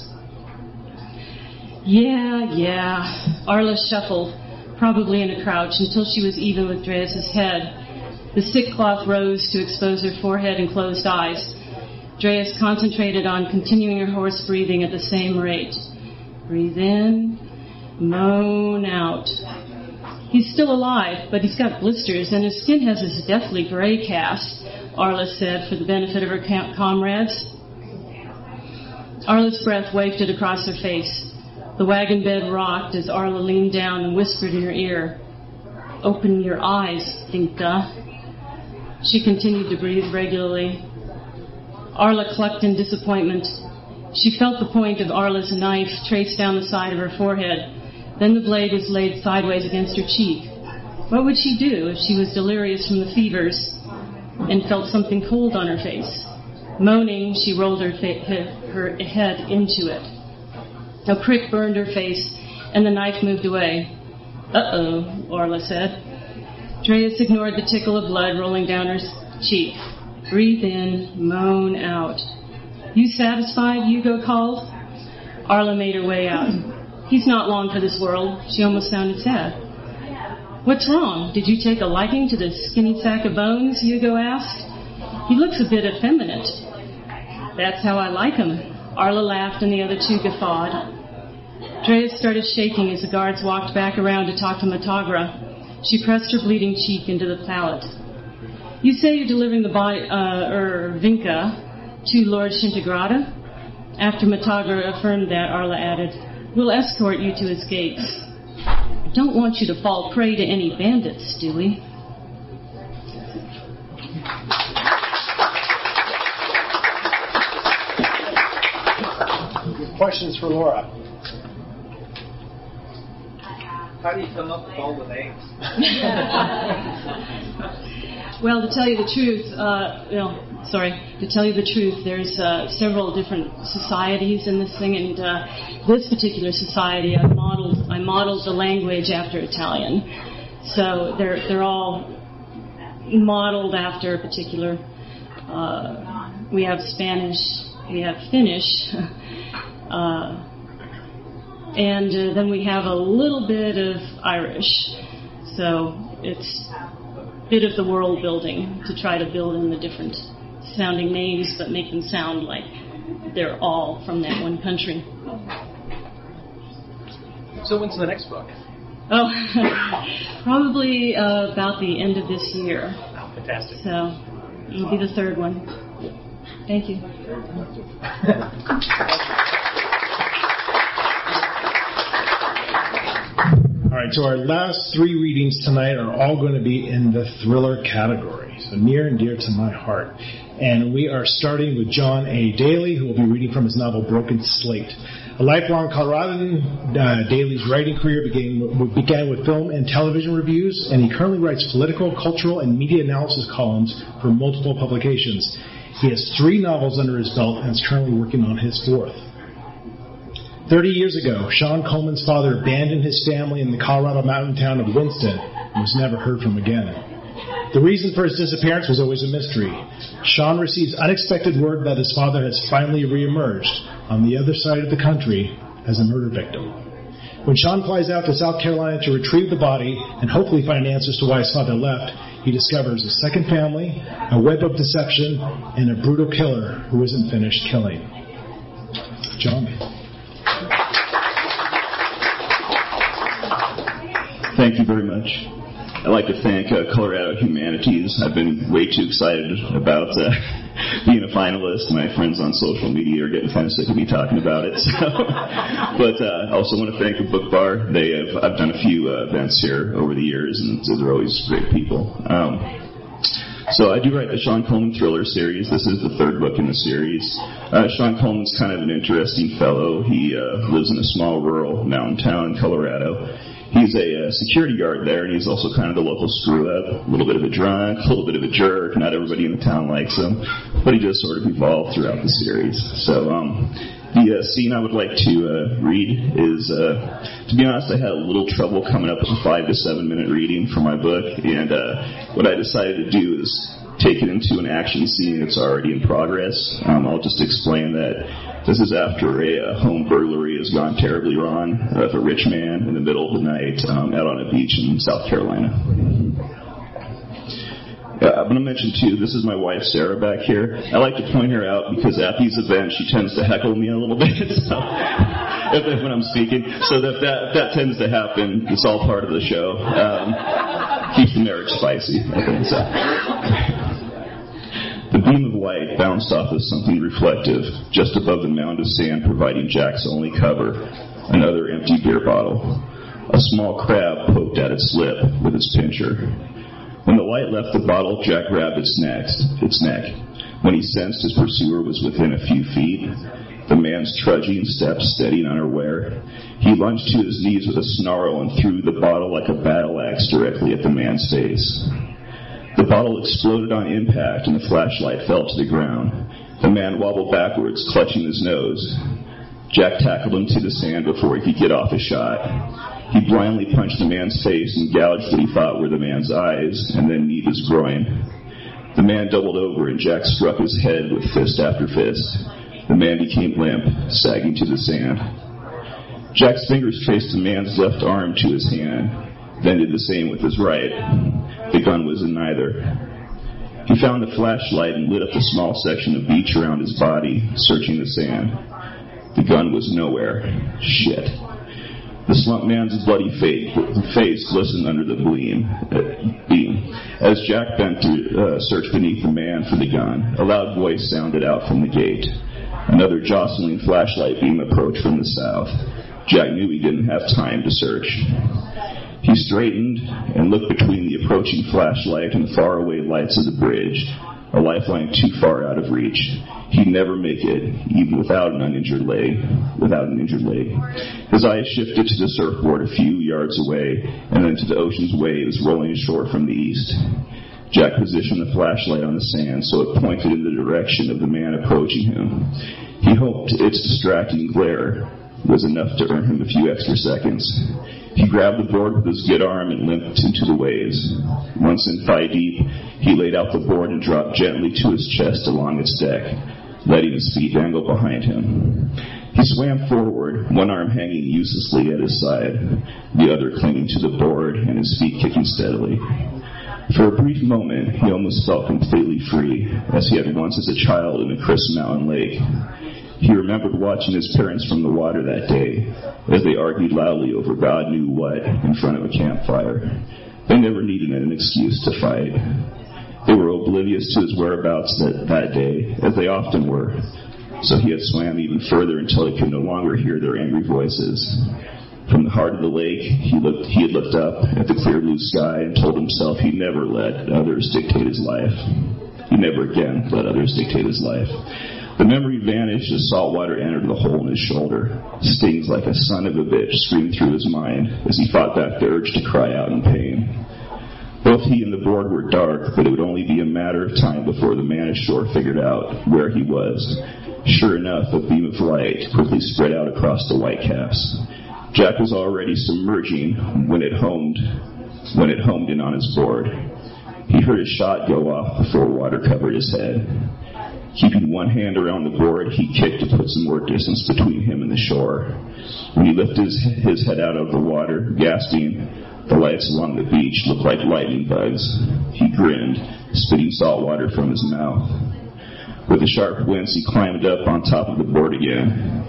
Yeah. Arla shuffled, probably in a crouch, until she was even with Dreas' head. The sick cloth rose to expose her forehead and closed eyes. Dreas concentrated on continuing her hoarse breathing at the same rate. Breathe in, moan out. He's still alive, but he's got blisters, and his skin has this deathly gray cast, Arla said for the benefit of her comrades. Arla's breath wafted across her face. The wagon bed rocked as Arla leaned down and whispered in her ear, Open your eyes, Vinka. She continued to breathe regularly. Arla clucked in disappointment. She felt the point of Arla's knife trace down the side of her forehead. Then the blade was laid sideways against her cheek. What would she do if she was delirious from the fevers and felt something cold on her face? Moaning, she rolled her head into it. A prick burned her face, and the knife moved away. Uh-oh, Arla said. Dreas ignored the tickle of blood rolling down her cheek. Breathe in, moan out. You satisfied? Hugo called. Arla made her way out. He's not long for this world. She almost sounded sad. What's wrong? Did you take a liking to the skinny sack of bones? Hugo asked. He looks a bit effeminate. That's how I like him. Arla laughed and the other two guffawed. Dreas started shaking as the guards walked back around to talk to Matagra. She pressed her bleeding cheek into the pallet. You say you're delivering the body, Vinka, to Lord Shintagrata? After Matagra affirmed that, Arla added, We'll escort you to his gates. Don't want you to fall prey to any bandits, do we? Questions for Laura? How do you come up with all the names? Well, to tell you the truth, there's several different societies in this thing, and this particular society, I modeled the language after Italian, so they're all modeled after a particular. We have Spanish, we have Finnish, and then we have a little bit of Irish, so it's bit of the world building to try to build in the different sounding names but make them sound like they're all from that one country. So when's the next book? Oh, probably about the end of this year. Oh, fantastic. So it'll be the third one. Thank you. All right, so our last three readings tonight are all going to be in the thriller category, so near and dear to my heart. And we are starting with John A. Daly, who will be reading from his novel Broken Slate. A lifelong Coloradan, Daly's writing career began with film and television reviews, and he currently writes political, cultural, and media analysis columns for multiple publications. He has 3 novels under his belt and is currently working on his 4th. 30 years ago, Sean Coleman's father abandoned his family in the Colorado mountain town of Winston and was never heard from again. The reason for his disappearance was always a mystery. Sean receives unexpected word that his father has finally reemerged on the other side of the country as a murder victim. When Sean flies out to South Carolina to retrieve the body and hopefully find answers to why his father left, he discovers a second family, a web of deception, and a brutal killer who isn't finished killing. John. Thank you very much. I'd like to thank Colorado Humanities. I've been way too excited about being a finalist. My friends on social media are getting kind of sick of me talking about it. So. But I also want to thank the Book Bar. I've done a few events here over the years, and they're always great people. So I do write the Sean Coleman thriller series. This is the third book in the series. Sean Coleman's kind of an interesting fellow. He lives in a small rural mountain town in Colorado. He's a security guard there, and he's also kind of the local screw-up, a little bit of a drunk, a little bit of a jerk. Not everybody in the town likes him, but he just sort of evolved throughout the series. So the scene I would like to read is, to be honest, I had a little trouble coming up with a 5 to 7 minute reading for my book, and what I decided to do is take it into an action scene that's already in progress. I'll just explain that this is after a home burglary has gone terribly wrong of a rich man in the middle of the night out on a beach in South Carolina. I'm going to mention, too, this is my wife, Sarah, back here. I like to point her out because at these events she tends to heckle me a little bit so, when I'm speaking. So that tends to happen. It's all part of the show. Keeps the marriage spicy, I think so. The beam of light bounced off of something reflective just above the mound of sand providing Jack's only cover, another empty beer bottle. A small crab poked at its lip with its pincher. When the light left the bottle, Jack grabbed its neck. When he sensed his pursuer was within a few feet, the man's trudging steps steadying unaware, he lunged to his knees with a snarl and threw the bottle like a battle axe directly at the man's face. The bottle exploded on impact and the flashlight fell to the ground. The man wobbled backwards, clutching his nose. Jack tackled him to the sand before he could get off a shot. He blindly punched the man's face and gouged what he thought were the man's eyes, and then kneed his groin. The man doubled over, and Jack struck his head with fist after fist. The man became limp, sagging to the sand. Jack's fingers traced the man's left arm to his hand, then did the same with his right. The gun was in neither. He found the flashlight and lit up the small section of beach around his body, searching the sand. The gun was nowhere. Shit. The slumped man's bloody face glistened under the beam. As Jack bent to search beneath the man for the gun, a loud voice sounded out from the gate. Another jostling flashlight beam approached from the south. Jack knew he didn't have time to search. He straightened and looked between the approaching flashlight and the faraway lights of the bridge, a lifeline too far out of reach. He'd never make it, even without an injured leg. His eyes shifted to the surfboard a few yards away, and then to the ocean's waves rolling ashore from the east. Jack positioned the flashlight on the sand so it pointed in the direction of the man approaching him. He hoped its distracting glare was enough to earn him a few extra seconds. He grabbed the board with his good arm and limped into the waves. Once in thigh deep, he laid out the board and dropped gently to his chest along its deck, letting his feet dangle behind him. He swam forward, one arm hanging uselessly at his side, the other clinging to the board and his feet kicking steadily. For a brief moment, he almost felt completely free, as he had once as a child in a crisp mountain lake. He remembered watching his parents from the water that day as they argued loudly over God knew what in front of a campfire. They never needed an excuse to fight. They were oblivious to his whereabouts that day, as they often were, so he had swam even further until he could no longer hear their angry voices. From the heart of the lake, he had looked up at the clear blue sky and told himself he'd never let others dictate his life. He'd never again let others dictate his life. The memory vanished as salt water entered the hole in his shoulder. Stings like a son of a bitch screamed through his mind as he fought back the urge to cry out in pain. Both he and the board were dark, but it would only be a matter of time before the man ashore figured out where he was. Sure enough, a beam of light quickly spread out across the whitecaps. Jack was already submerging when it homed in on his board. He heard a shot go off before water covered his head. Keeping one hand around the board, he kicked to put some more distance between him and the shore. When he lifted his head out of the water, gasping, the lights along the beach looked like lightning bugs. He grinned, spitting salt water from his mouth. With a sharp wince, he climbed up on top of the board again.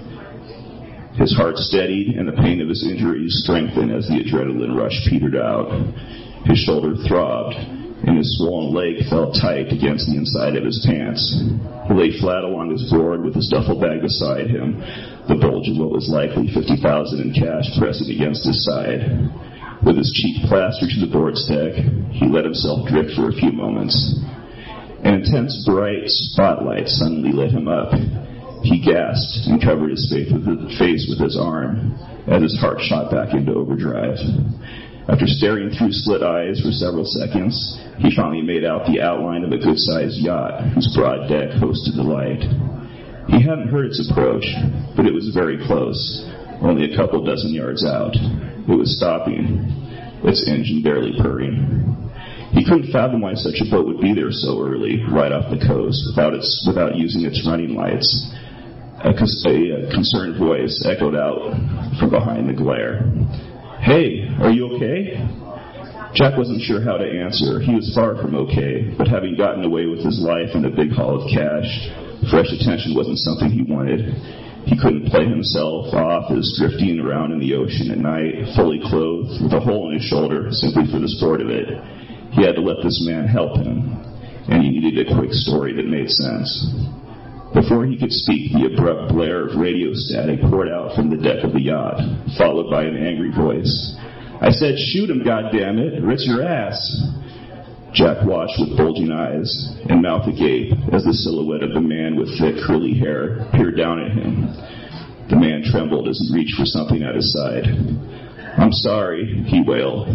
His heart steadied, and the pain of his injuries strengthened as the adrenaline rush petered out. His shoulder throbbed, and his swollen leg felt tight against the inside of his pants. He lay flat along his board with his duffel bag beside him, the bulge of what was likely $50,000 in cash pressing against his side. With his cheek plastered to the board's deck, he let himself drift for a few moments. An intense, bright spotlight suddenly lit him up. He gasped and covered his face with his arm as his heart shot back into overdrive. After staring through slit eyes for several seconds, he finally made out the outline of a good-sized yacht whose broad deck hosted the light. He hadn't heard its approach, but it was very close, only a couple dozen yards out. It was stopping, its engine barely purring. He couldn't fathom why such a boat would be there so early, right off the coast, without using its running lights. A concerned voice echoed out from behind the glare. "Hey, are you okay?" Jack wasn't sure how to answer. He was far from okay, but having gotten away with his life and a big haul of cash, fresh attention wasn't something he wanted. He couldn't play himself off as drifting around in the ocean at night, fully clothed, with a hole in his shoulder, simply for the sport of it. He had to let this man help him, and he needed a quick story that made sense. Before he could speak, the abrupt blare of radio static poured out from the deck of the yacht, followed by an angry voice. "I said shoot him, goddammit, or it's your ass." Jack watched with bulging eyes and mouth agape as the silhouette of the man with thick, curly hair peered down at him. The man trembled as he reached for something at his side. "I'm sorry," he wailed.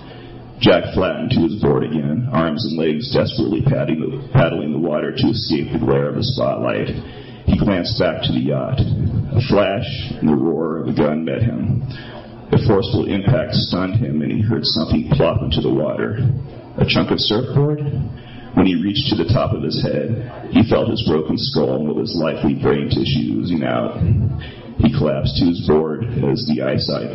Jack flattened to his board again, arms and legs desperately paddling the water to escape the glare of the spotlight. He glanced back to the yacht. A flash and the roar of a gun met him. A forceful impact stunned him, and he heard something plop into the water. A chunk of surfboard? When he reached to the top of his head, he felt his broken skull and what was likely brain tissue oozing out. He collapsed to his board as his eyesight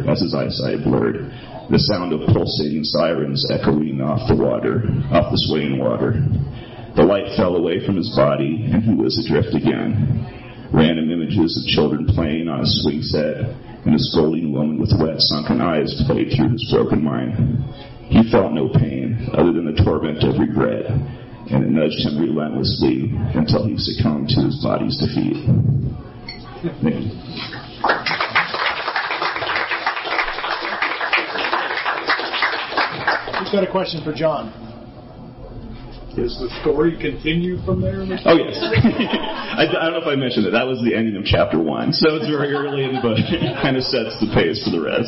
blurred. The sound of pulsating sirens echoing off the swaying water. The light fell away from his body, and he was adrift again. Random images of children playing on a swing set and a scolding woman with wet, sunken eyes played through his broken mind. He felt no pain other than the torment of regret, and it nudged him relentlessly until he succumbed to his body's defeat. Thank you. Who's got a question for John? Does the story continue from there? Oh, yes. I don't know if I mentioned it. That was the ending of chapter 1. So it's very early in the book. It kind of sets the pace for the rest.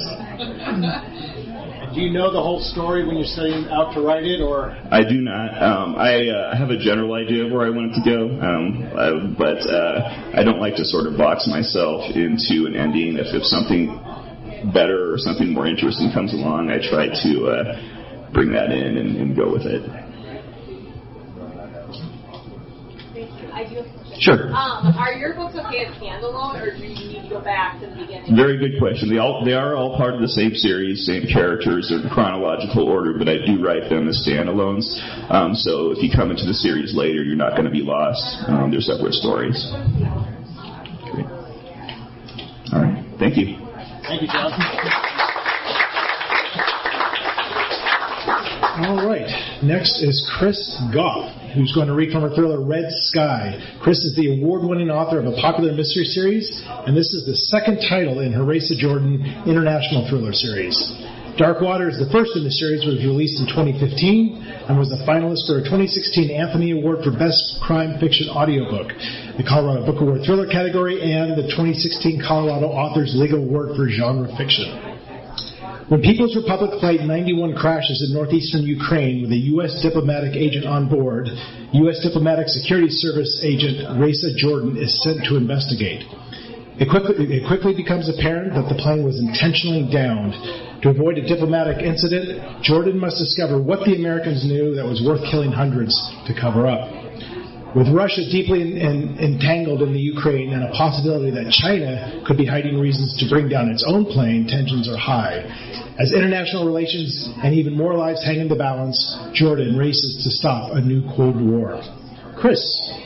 Do you know the whole story when you're setting out to write it, or? I do not. I have a general idea of where I want it to go, but I don't like to sort of box myself into an ending. If something better or something more interesting comes along, I try to bring that in and go with it. I do have a question. Sure. Are your books okay as standalone, or do you need to go back to the beginning? Very good question. They are all part of the same series, same characters, they're in chronological order, but I do write them as standalones. So if you come into the series later, you're not going to be lost. They're separate stories. Great. All right. Thank you. Thank you, John. All right. Next is Chris Goff, who's going to read from her thriller Red Sky. Chris is the award-winning author of a popular mystery series, and this is the second title in her Raisa Jordan International Thriller series. Dark Water is the first in the series, was released in 2015 and was a finalist for a 2016 Anthony Award for Best Crime Fiction Audiobook, the Colorado Book Award Thriller category, and the 2016 Colorado Authors Legal Award for Genre Fiction. When People's Republic Flight 91 crashes in northeastern Ukraine with a U.S. diplomatic agent on board, U.S. Diplomatic Security Service agent Raisa Jordan is sent to investigate. It quickly becomes apparent that the plane was intentionally downed. To avoid a diplomatic incident, Jordan must discover what the Americans knew that was worth killing hundreds to cover up. With Russia deeply entangled in the Ukraine and a possibility that China could be hiding reasons to bring down its own plane, tensions are high. As international relations and even more lives hang in the balance, Jordan races to stop a new Cold War. Chris.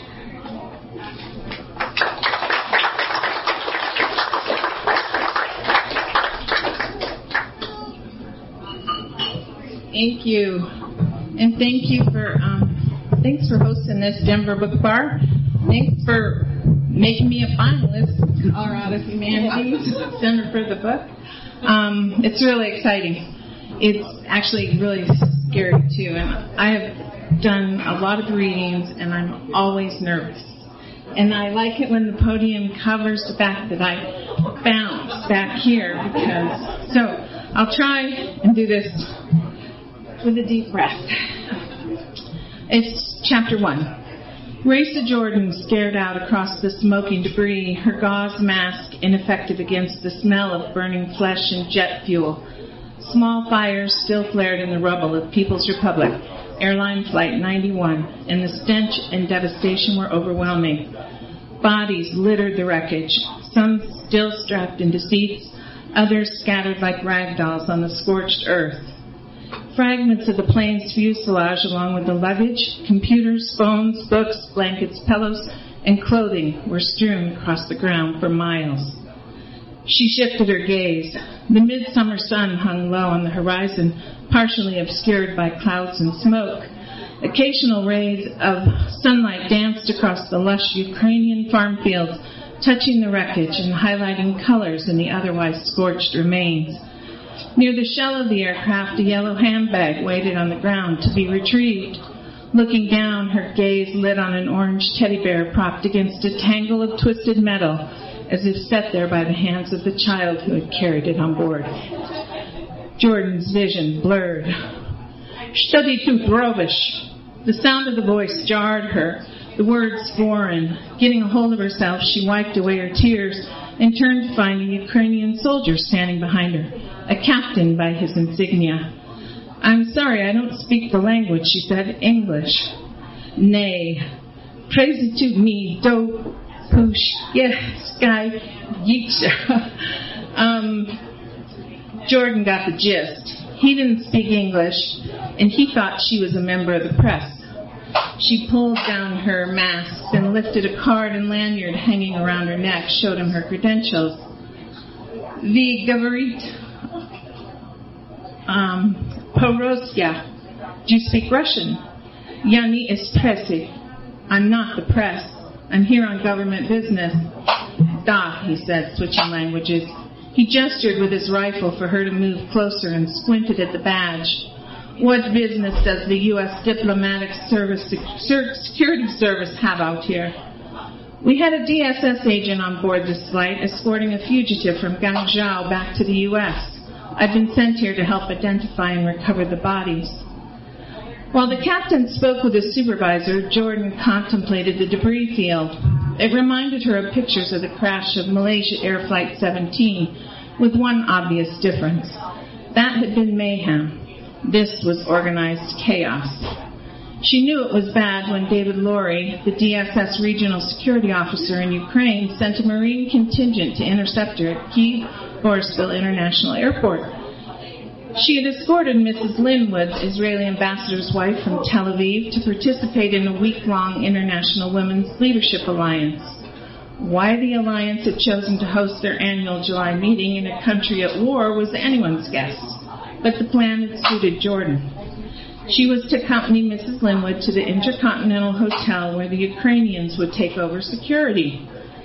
Thank you. And thank you for... Thanks for hosting this Denver Book Bar. Thanks for making me a finalist, Colorado Humanities Center for the Book. It's really exciting. It's actually really scary too, and I have done a lot of readings, and I'm always nervous. And I like it when the podium covers the back that I bounce back here because. So I'll try and do this with a deep breath. It's chapter 1. Raisa Jordan stared out across the smoking debris, her gauze mask ineffective against the smell of burning flesh and jet fuel. Small fires still flared in the rubble of People's Republic, Airline Flight 91, and the stench and devastation were overwhelming. Bodies littered the wreckage, some still strapped into seats, others scattered like rag dolls on the scorched earth. Fragments of the plane's fuselage, along with the luggage, computers, phones, books, blankets, pillows, and clothing, were strewn across the ground for miles. She shifted her gaze. The midsummer sun hung low on the horizon, partially obscured by clouds and smoke. Occasional rays of sunlight danced across the lush Ukrainian farm fields, touching the wreckage and highlighting colors in the otherwise scorched remains. Near the shell of the aircraft, a yellow handbag waited on the ground to be retrieved. Looking down, her gaze lit on an orange teddy bear propped against a tangle of twisted metal, as if set there by the hands of the child who had carried it on board. Jordan's vision blurred. "Study tooth robish." The sound of the voice jarred her, the words foreign. Getting a hold of herself, she wiped away her tears and turned to find a Ukrainian soldier standing behind her, a captain by his insignia. "I'm sorry, I don't speak the language," she said. "English." "Nay. Praise it to me, do push, yes, sky, yiksha." Jordan got the gist. He didn't speak English, and he thought she was a member of the press. She pulled down her mask and lifted a card and lanyard hanging around her neck, showed him her credentials. "The Gavarit Porosya. Do you speak Russian?" "Yani Espressi. I'm not the press. I'm here on government business." "Da," he said, switching languages. He gestured with his rifle for her to move closer and squinted at the badge. "What business does the U.S. Diplomatic Security Service have out here?" "We had a DSS agent on board this flight escorting a fugitive from Guangzhou back to the U.S. I've been sent here to help identify and recover the bodies." While the captain spoke with his supervisor, Jordan contemplated the debris field. It reminded her of pictures of the crash of Malaysia Air Flight 17, with one obvious difference. That had been mayhem. This was organized chaos. She knew it was bad when David Laurie, the DSS regional security officer in Ukraine, sent a Marine contingent to intercept her at Kyiv-Boryspil International Airport. She had escorted Mrs. Linwood, Israeli ambassador's wife, from Tel Aviv to participate in a week-long International Women's Leadership Alliance. Why the alliance had chosen to host their annual July meeting in a country at war was anyone's guess, but the plan had suited Jordan. She was to accompany Mrs. Linwood to the Intercontinental Hotel where the Ukrainians would take over security.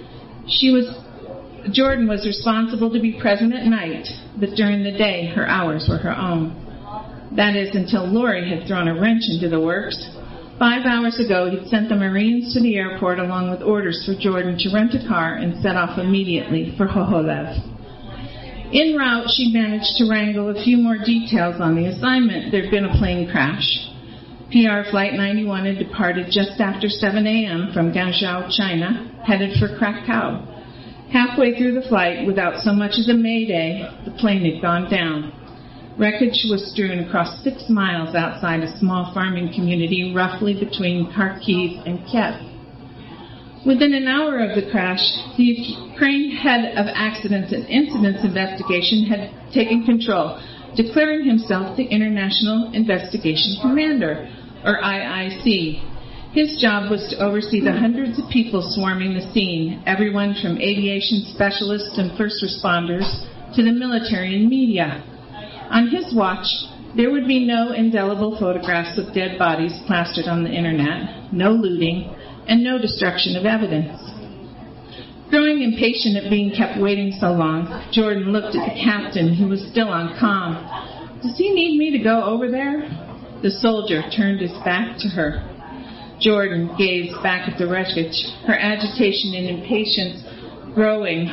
Jordan was responsible to be present at night, but during the day her hours were her own. That is, until Laurie had thrown a wrench into the works. 5 hours ago, he'd sent the Marines to the airport along with orders for Jordan to rent a car and set off immediately for Hoholev. En route, she managed to wrangle a few more details on the assignment. There'd been a plane crash. PR Flight 91 had departed just after 7 a.m. from Guangzhou, China, headed for Krakow. Halfway through the flight, without so much as a mayday, the plane had gone down. Wreckage was strewn across 6 miles outside a small farming community roughly between Kharkiv and Kiev. Within an hour of the crash, the Ukraine head of Accidents and Incidents Investigation had taken control, declaring himself the International Investigation Commander, or IIC. His job was to oversee the hundreds of people swarming the scene, everyone from aviation specialists and first responders to the military and media. On his watch, there would be no indelible photographs of dead bodies plastered on the internet, no looting, and no destruction of evidence. Growing impatient at being kept waiting so long, Jordan looked at the captain, who was still on comm. "Does he need me to go over there?" The soldier turned his back to her. Jordan gazed back at the wreckage, her agitation and impatience growing.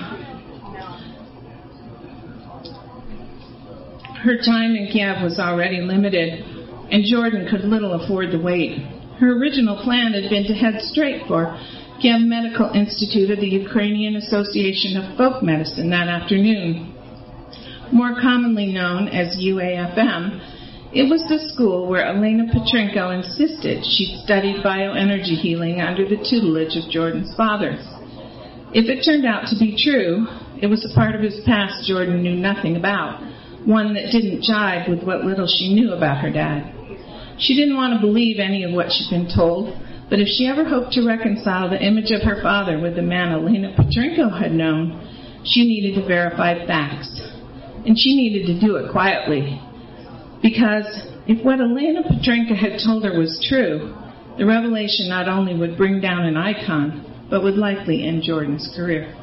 Her time in Kiev was already limited, and Jordan could little afford to wait. Her original plan had been to head straight for Kiev Medical Institute of the Ukrainian Association of Folk Medicine that afternoon. More commonly known as UAFM, it was the school where Elena Petrenko insisted she'd studied bioenergy healing under the tutelage of Jordan's father. If it turned out to be true, it was a part of his past Jordan knew nothing about, one that didn't jive with what little she knew about her dad. She didn't want to believe any of what she'd been told, but if she ever hoped to reconcile the image of her father with the man Elena Petrenko had known, she needed to verify facts. And she needed to do it quietly. Because if what Elena Petrenko had told her was true, the revelation not only would bring down an icon, but would likely end Jordan's career.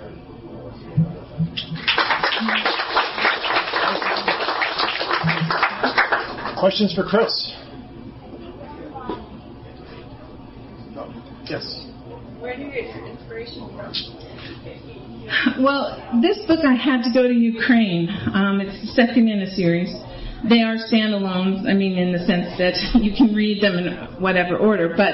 Questions for Chris? Yes. Where do you get your inspiration from? Well, this book I had to go to Ukraine. It's the second in a series. They are standalones, I mean, in the sense that you can read them in whatever order. But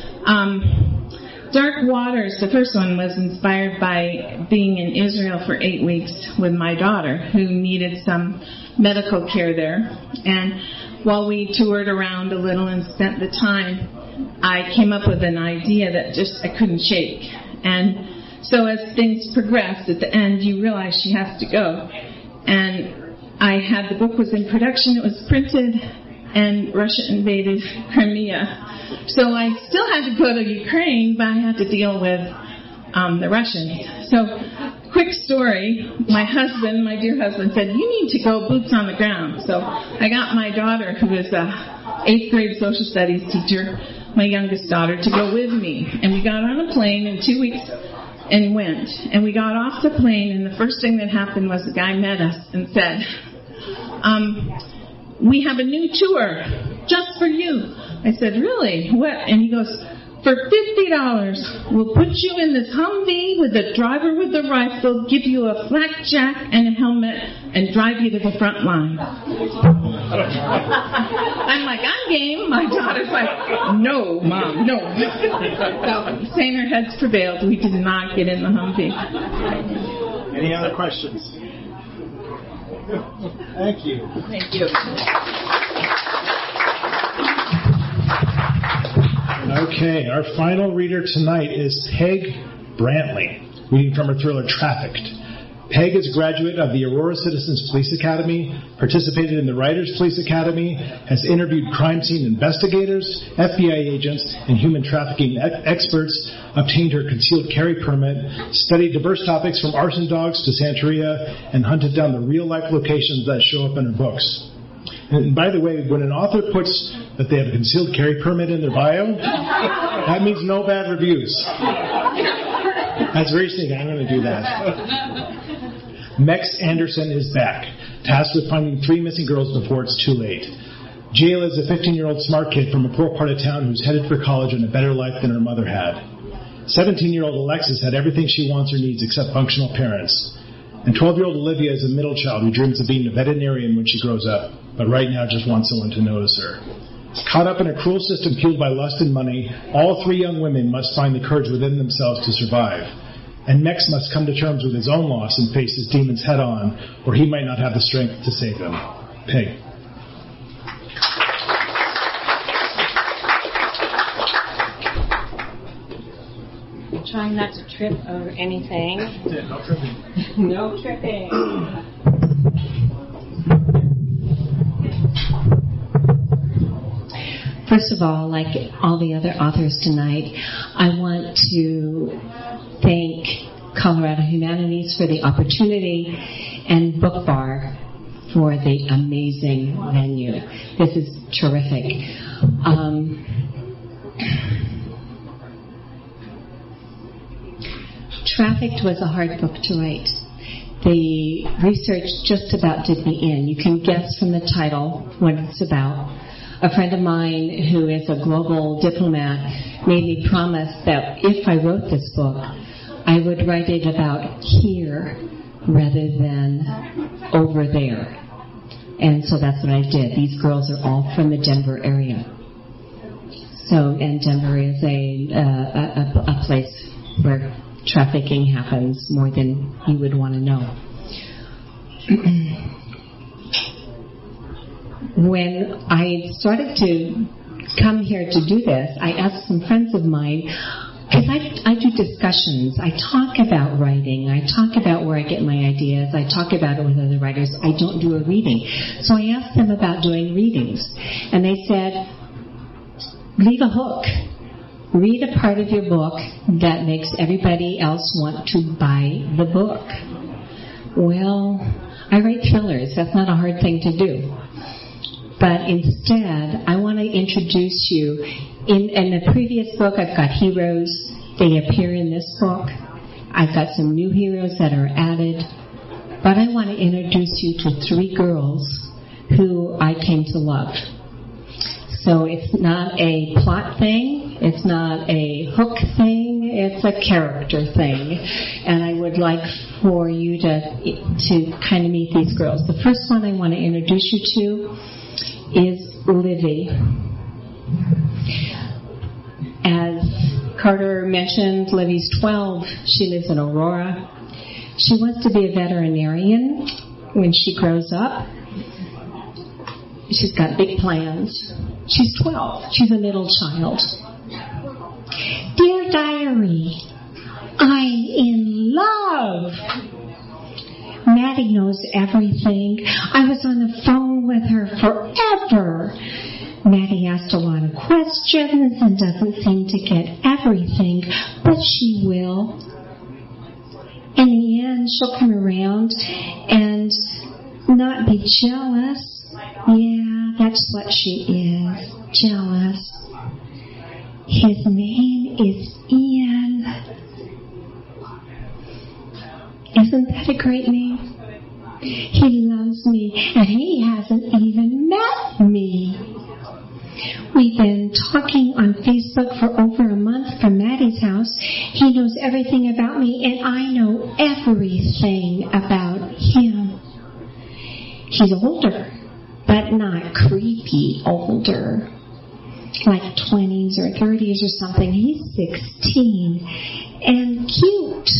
Dark Waters, the first one, was inspired by being in Israel for 8 weeks with my daughter, who needed some medical care there. And while we toured around a little and spent the time, I came up with an idea that just I couldn't shake. And so as things progressed, at the end, you realize she has to go. And I had, the book was in production, it was printed, and Russia invaded Crimea. So I still had to go to Ukraine, but I had to deal with the Russians. So, quick story, my husband, my dear husband, said, you need to go boots on the ground. So I got my daughter, who is a 8th grade social studies teacher, my youngest daughter, to go with me. And we got on a plane in 2 weeks and went. And we got off the plane, and the first thing that happened was the guy met us and said, we have a new tour just for you. I said, really? What? And he goes, for $50, we'll put you in this Humvee with a driver with a rifle, give you a flak jack and a helmet, and drive you to the front line. I'm like, I'm game. My daughter's like, no, Mom, no. So, saner heads prevailed. We did not get in the Humvee. Any other questions? Thank you. Thank you. Okay, our final reader tonight is Peg Brantley, reading from her thriller Trafficked. Peg is a graduate of the Aurora Citizens Police Academy, participated in the Writers Police Academy, has interviewed crime scene investigators, FBI agents, and human trafficking experts, obtained her concealed carry permit, studied diverse topics from arson dogs to Santeria, and hunted down the real-life locations that show up in her books. And by the way, when an author puts that they have a concealed carry permit in their bio, that means no bad reviews. That's very sneaky. I'm going to do that. Mex Anderson is back, tasked with finding 3 missing girls before it's too late. Jayla is a 15-year-old smart kid from a poor part of town who's headed for college and a better life than her mother had. 17-year-old Alexis had everything she wants or needs except functional parents. And 12-year-old Olivia is a middle child who dreams of being a veterinarian when she grows up, but right now just wants someone to notice her. Caught up in a cruel system fueled by lust and money, all 3 young women must find the courage within themselves to survive. And Mex must come to terms with his own loss and face his demons head on, or he might not have the strength to save them. Peg. Trying not to trip over anything. Yeah, no tripping. No tripping. First of all, like all the other authors tonight, I want to thank Colorado Humanities for the opportunity and Book Bar for the amazing venue. This is terrific. Trafficked was a hard book to write. The research just about did me in. You can guess from the title what it's about. A friend of mine who is a global diplomat made me promise that if I wrote this book, I would write it about here rather than over there. And so that's what I did. These girls are all from the Denver area. So, and Denver is a place where trafficking happens more than you would want to know. When I started to come here to do this, I asked some friends of mine, because I do discussions. I talk about writing. I talk about where I get my ideas. I talk about it with other writers. I don't do a reading. So I asked them about doing readings. And they said, leave a hook. Read a part of your book that makes everybody else want to buy the book. Well, I write thrillers. That's not a hard thing to do. But instead, I want to introduce you. In the previous book, I've got heroes. They appear in this book. I've got some new heroes that are added. But I want to introduce you to 3 girls who I came to love. So it's not a plot thing. It's not a hook thing. It's a character thing. And I would like for you to kind of meet these girls. The first one I want to introduce you to is Livy. As Carter mentioned, Livy's 12. She lives in Aurora. She wants to be a veterinarian when she grows up. She's got big plans. She's 12. She's a middle child. Dear Diary, I'm in love. Maddie knows everything. I was on the phone with her forever. Maddie asked a lot of questions and doesn't seem to get everything, but she will. In the end, she'll come around and not be jealous. Yeah, that's what she is, jealous. His name is Ian. Isn't that a great name? He loves me, and he hasn't even met me. We've been talking on Facebook for over a month from Maddie's house. He knows everything about me, and I know everything about him. He's older, but not creepy older. Like 20s or 30s or something. He's 16 and cute.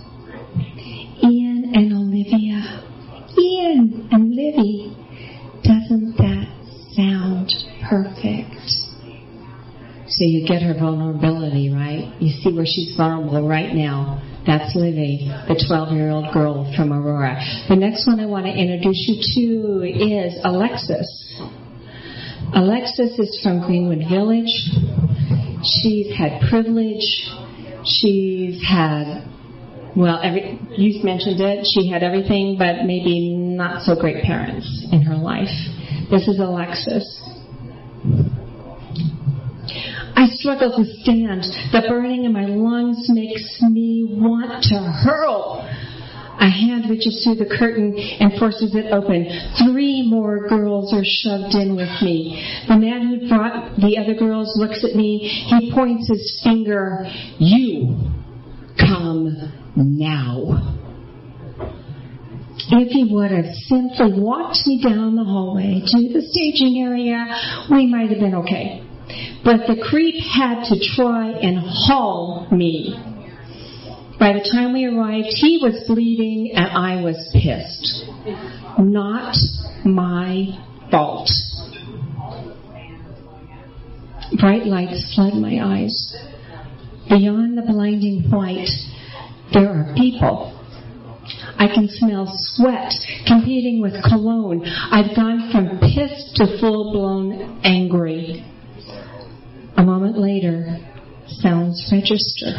Ian and Olivia. Ian and Livy. Doesn't that sound perfect? So you get her vulnerability, right? You see where she's vulnerable right now. That's Livy, the 12-year-old girl from Aurora. The next one I want to introduce you to is Alexis. Alexis is from Greenwood Village. She's had privilege. She's had, well, you've mentioned it. She had everything, but maybe not so great parents in her life. This is Alexis. I struggle to stand. The burning in my lungs makes me want to hurl. A hand reaches through the curtain and forces it open. 3 more girls are shoved in with me. The man who brought the other girls looks at me. He points his finger. You come now. If he would have simply walked me down the hallway to the staging area, we might have been okay. But the creep had to try and haul me. By the time we arrived, he was bleeding and I was pissed. Not my fault. Bright lights flood my eyes. Beyond the blinding white, there are people. I can smell sweat competing with cologne. I've gone from pissed to full-blown angry. A moment later, sounds register.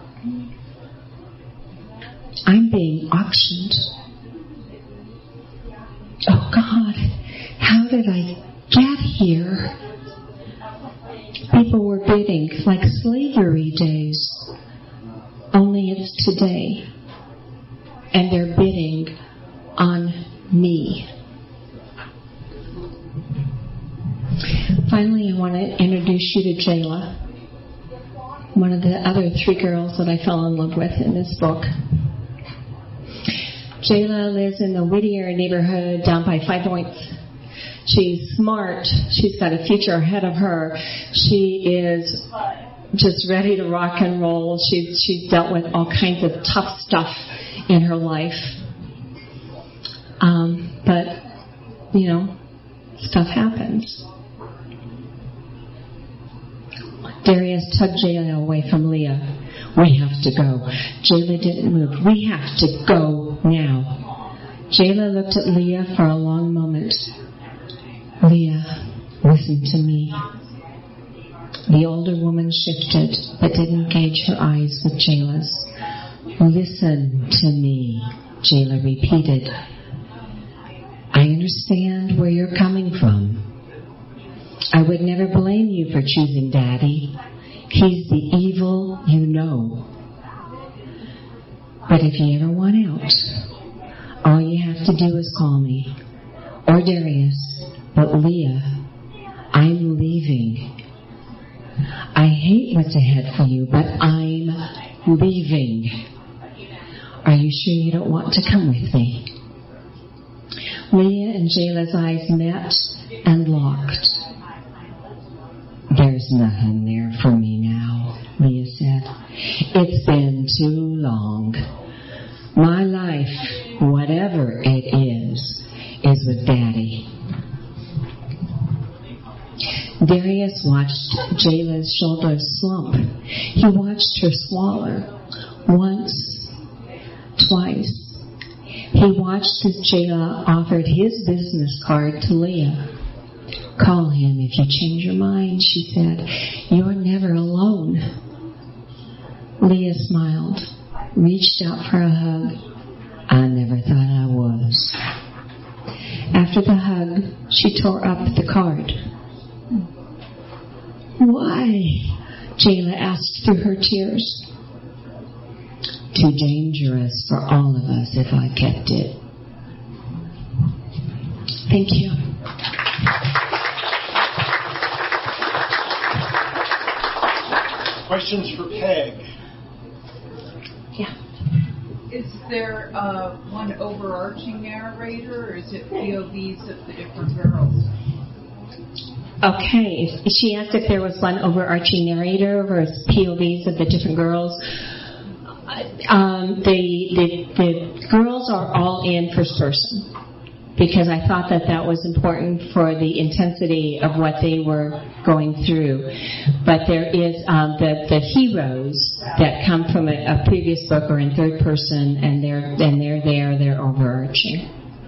I'm being auctioned. Oh God, how did I get here? People were bidding like slavery days. Only it's today. And they're bidding on me. you shoot at Jayla, one of the other 3 girls that I fell in love with in this book. Jayla lives in the Whittier neighborhood down by 5 Points. She's smart. She's got a future ahead of her. She is just ready to rock and roll. She's dealt with all kinds of tough stuff in her life. But, you know, stuff happens. Darius tugged Jayla away from Leah. We have to go. Jayla didn't move. We have to go now. Jayla looked at Leah for a long moment. Leah, listen to me. The older woman shifted, but didn't engage her eyes with Jayla's. Listen to me, Jayla repeated. I understand where you're coming from. I would never blame you for choosing Daddy. He's the evil you know. But if you ever want out, all you have to do is call me. Or Darius. But Leah, I'm leaving. I hate what's ahead for you, but I'm leaving. Are you sure you don't want to come with me? Leah and Jayla's eyes met and locked. There's nothing there for me now, Leah said. It's been too long. My life, whatever it is with Daddy. Darius watched Jayla's shoulders slump. He watched her swallow. Once, twice. He watched as Jayla offered his business card to Leah. Call him if you change your mind, she said. You're never alone. Leah smiled, reached out for a hug. I never thought I was. After the hug, she tore up the card. Why? Jayla asked through her tears. Too dangerous for all of us if I kept it. Thank you. Questions for Peg? Yeah. Is there one overarching narrator, or is it POVs of the different girls? Okay. She asked if there was one overarching narrator or POVs of the different girls. The girls are all in first person because I thought that was important for the intensity of what they were going through. But there is the heroes that come from a previous book are in third person, and they're overarching.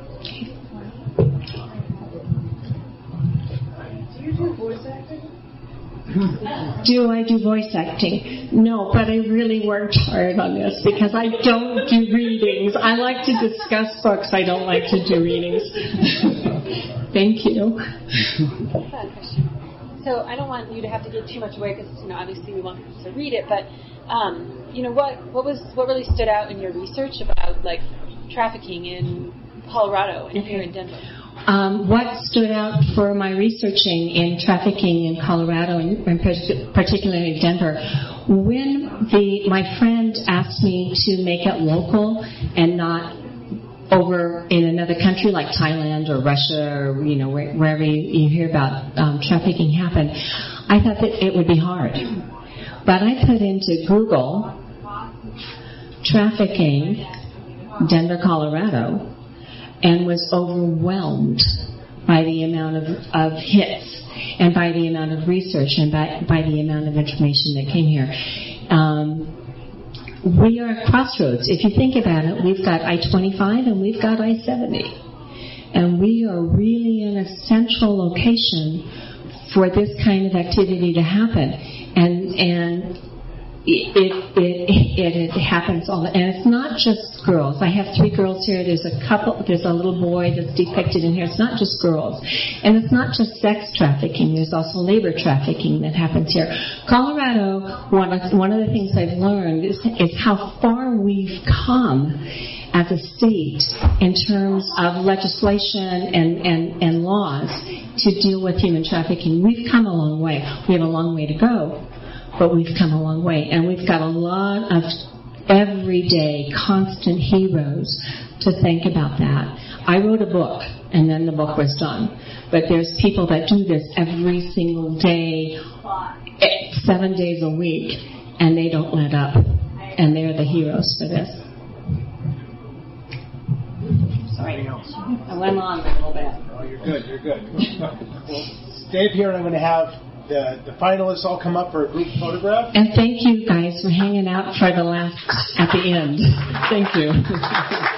Do I do voice acting? No, but I really worked hard on this because I don't do readings. I like to discuss books. I don't like to do readings. Thank you. So I don't want you to have to give too much away because obviously we want people to read it. But what really stood out in your research about like trafficking in Colorado and here in Denver? What stood out for my researching in trafficking in Colorado and particularly Denver, when my friend asked me to make it local and not over in another country like Thailand or Russia or wherever you hear about trafficking happen, I thought that it would be hard. But I put into Google trafficking Denver, Colorado, and was overwhelmed by the amount of hits and by the amount of research and by the amount of information that came here. We are at crossroads. If you think about it, we've got I-25 and we've got I-70. And we are really in a central location for this kind of activity to happen. And it happens all the, and it's not just girls. I have 3 girls here. There's a little boy that's depicted in here. It's not just girls. And it's not just sex trafficking. There's also labor trafficking that happens here. Colorado, one of the things I've learned is how far we've come as a state in terms of legislation and laws. to deal with human trafficking. We've come a long way. We have a long way to go, but we've come a long way. And we've got a lot of everyday, constant heroes to think about that. I wrote a book, and then the book was done. But there's people that do this every single day, 7 days a week, and they don't let up. And they're the heroes for this. Sorry. I went on a little bit. Oh, you're good. You're good. Well, stay up here, and I'm going to have the finalists all come up for a group photograph. And thank you guys for hanging out for the last at the end. Thank you.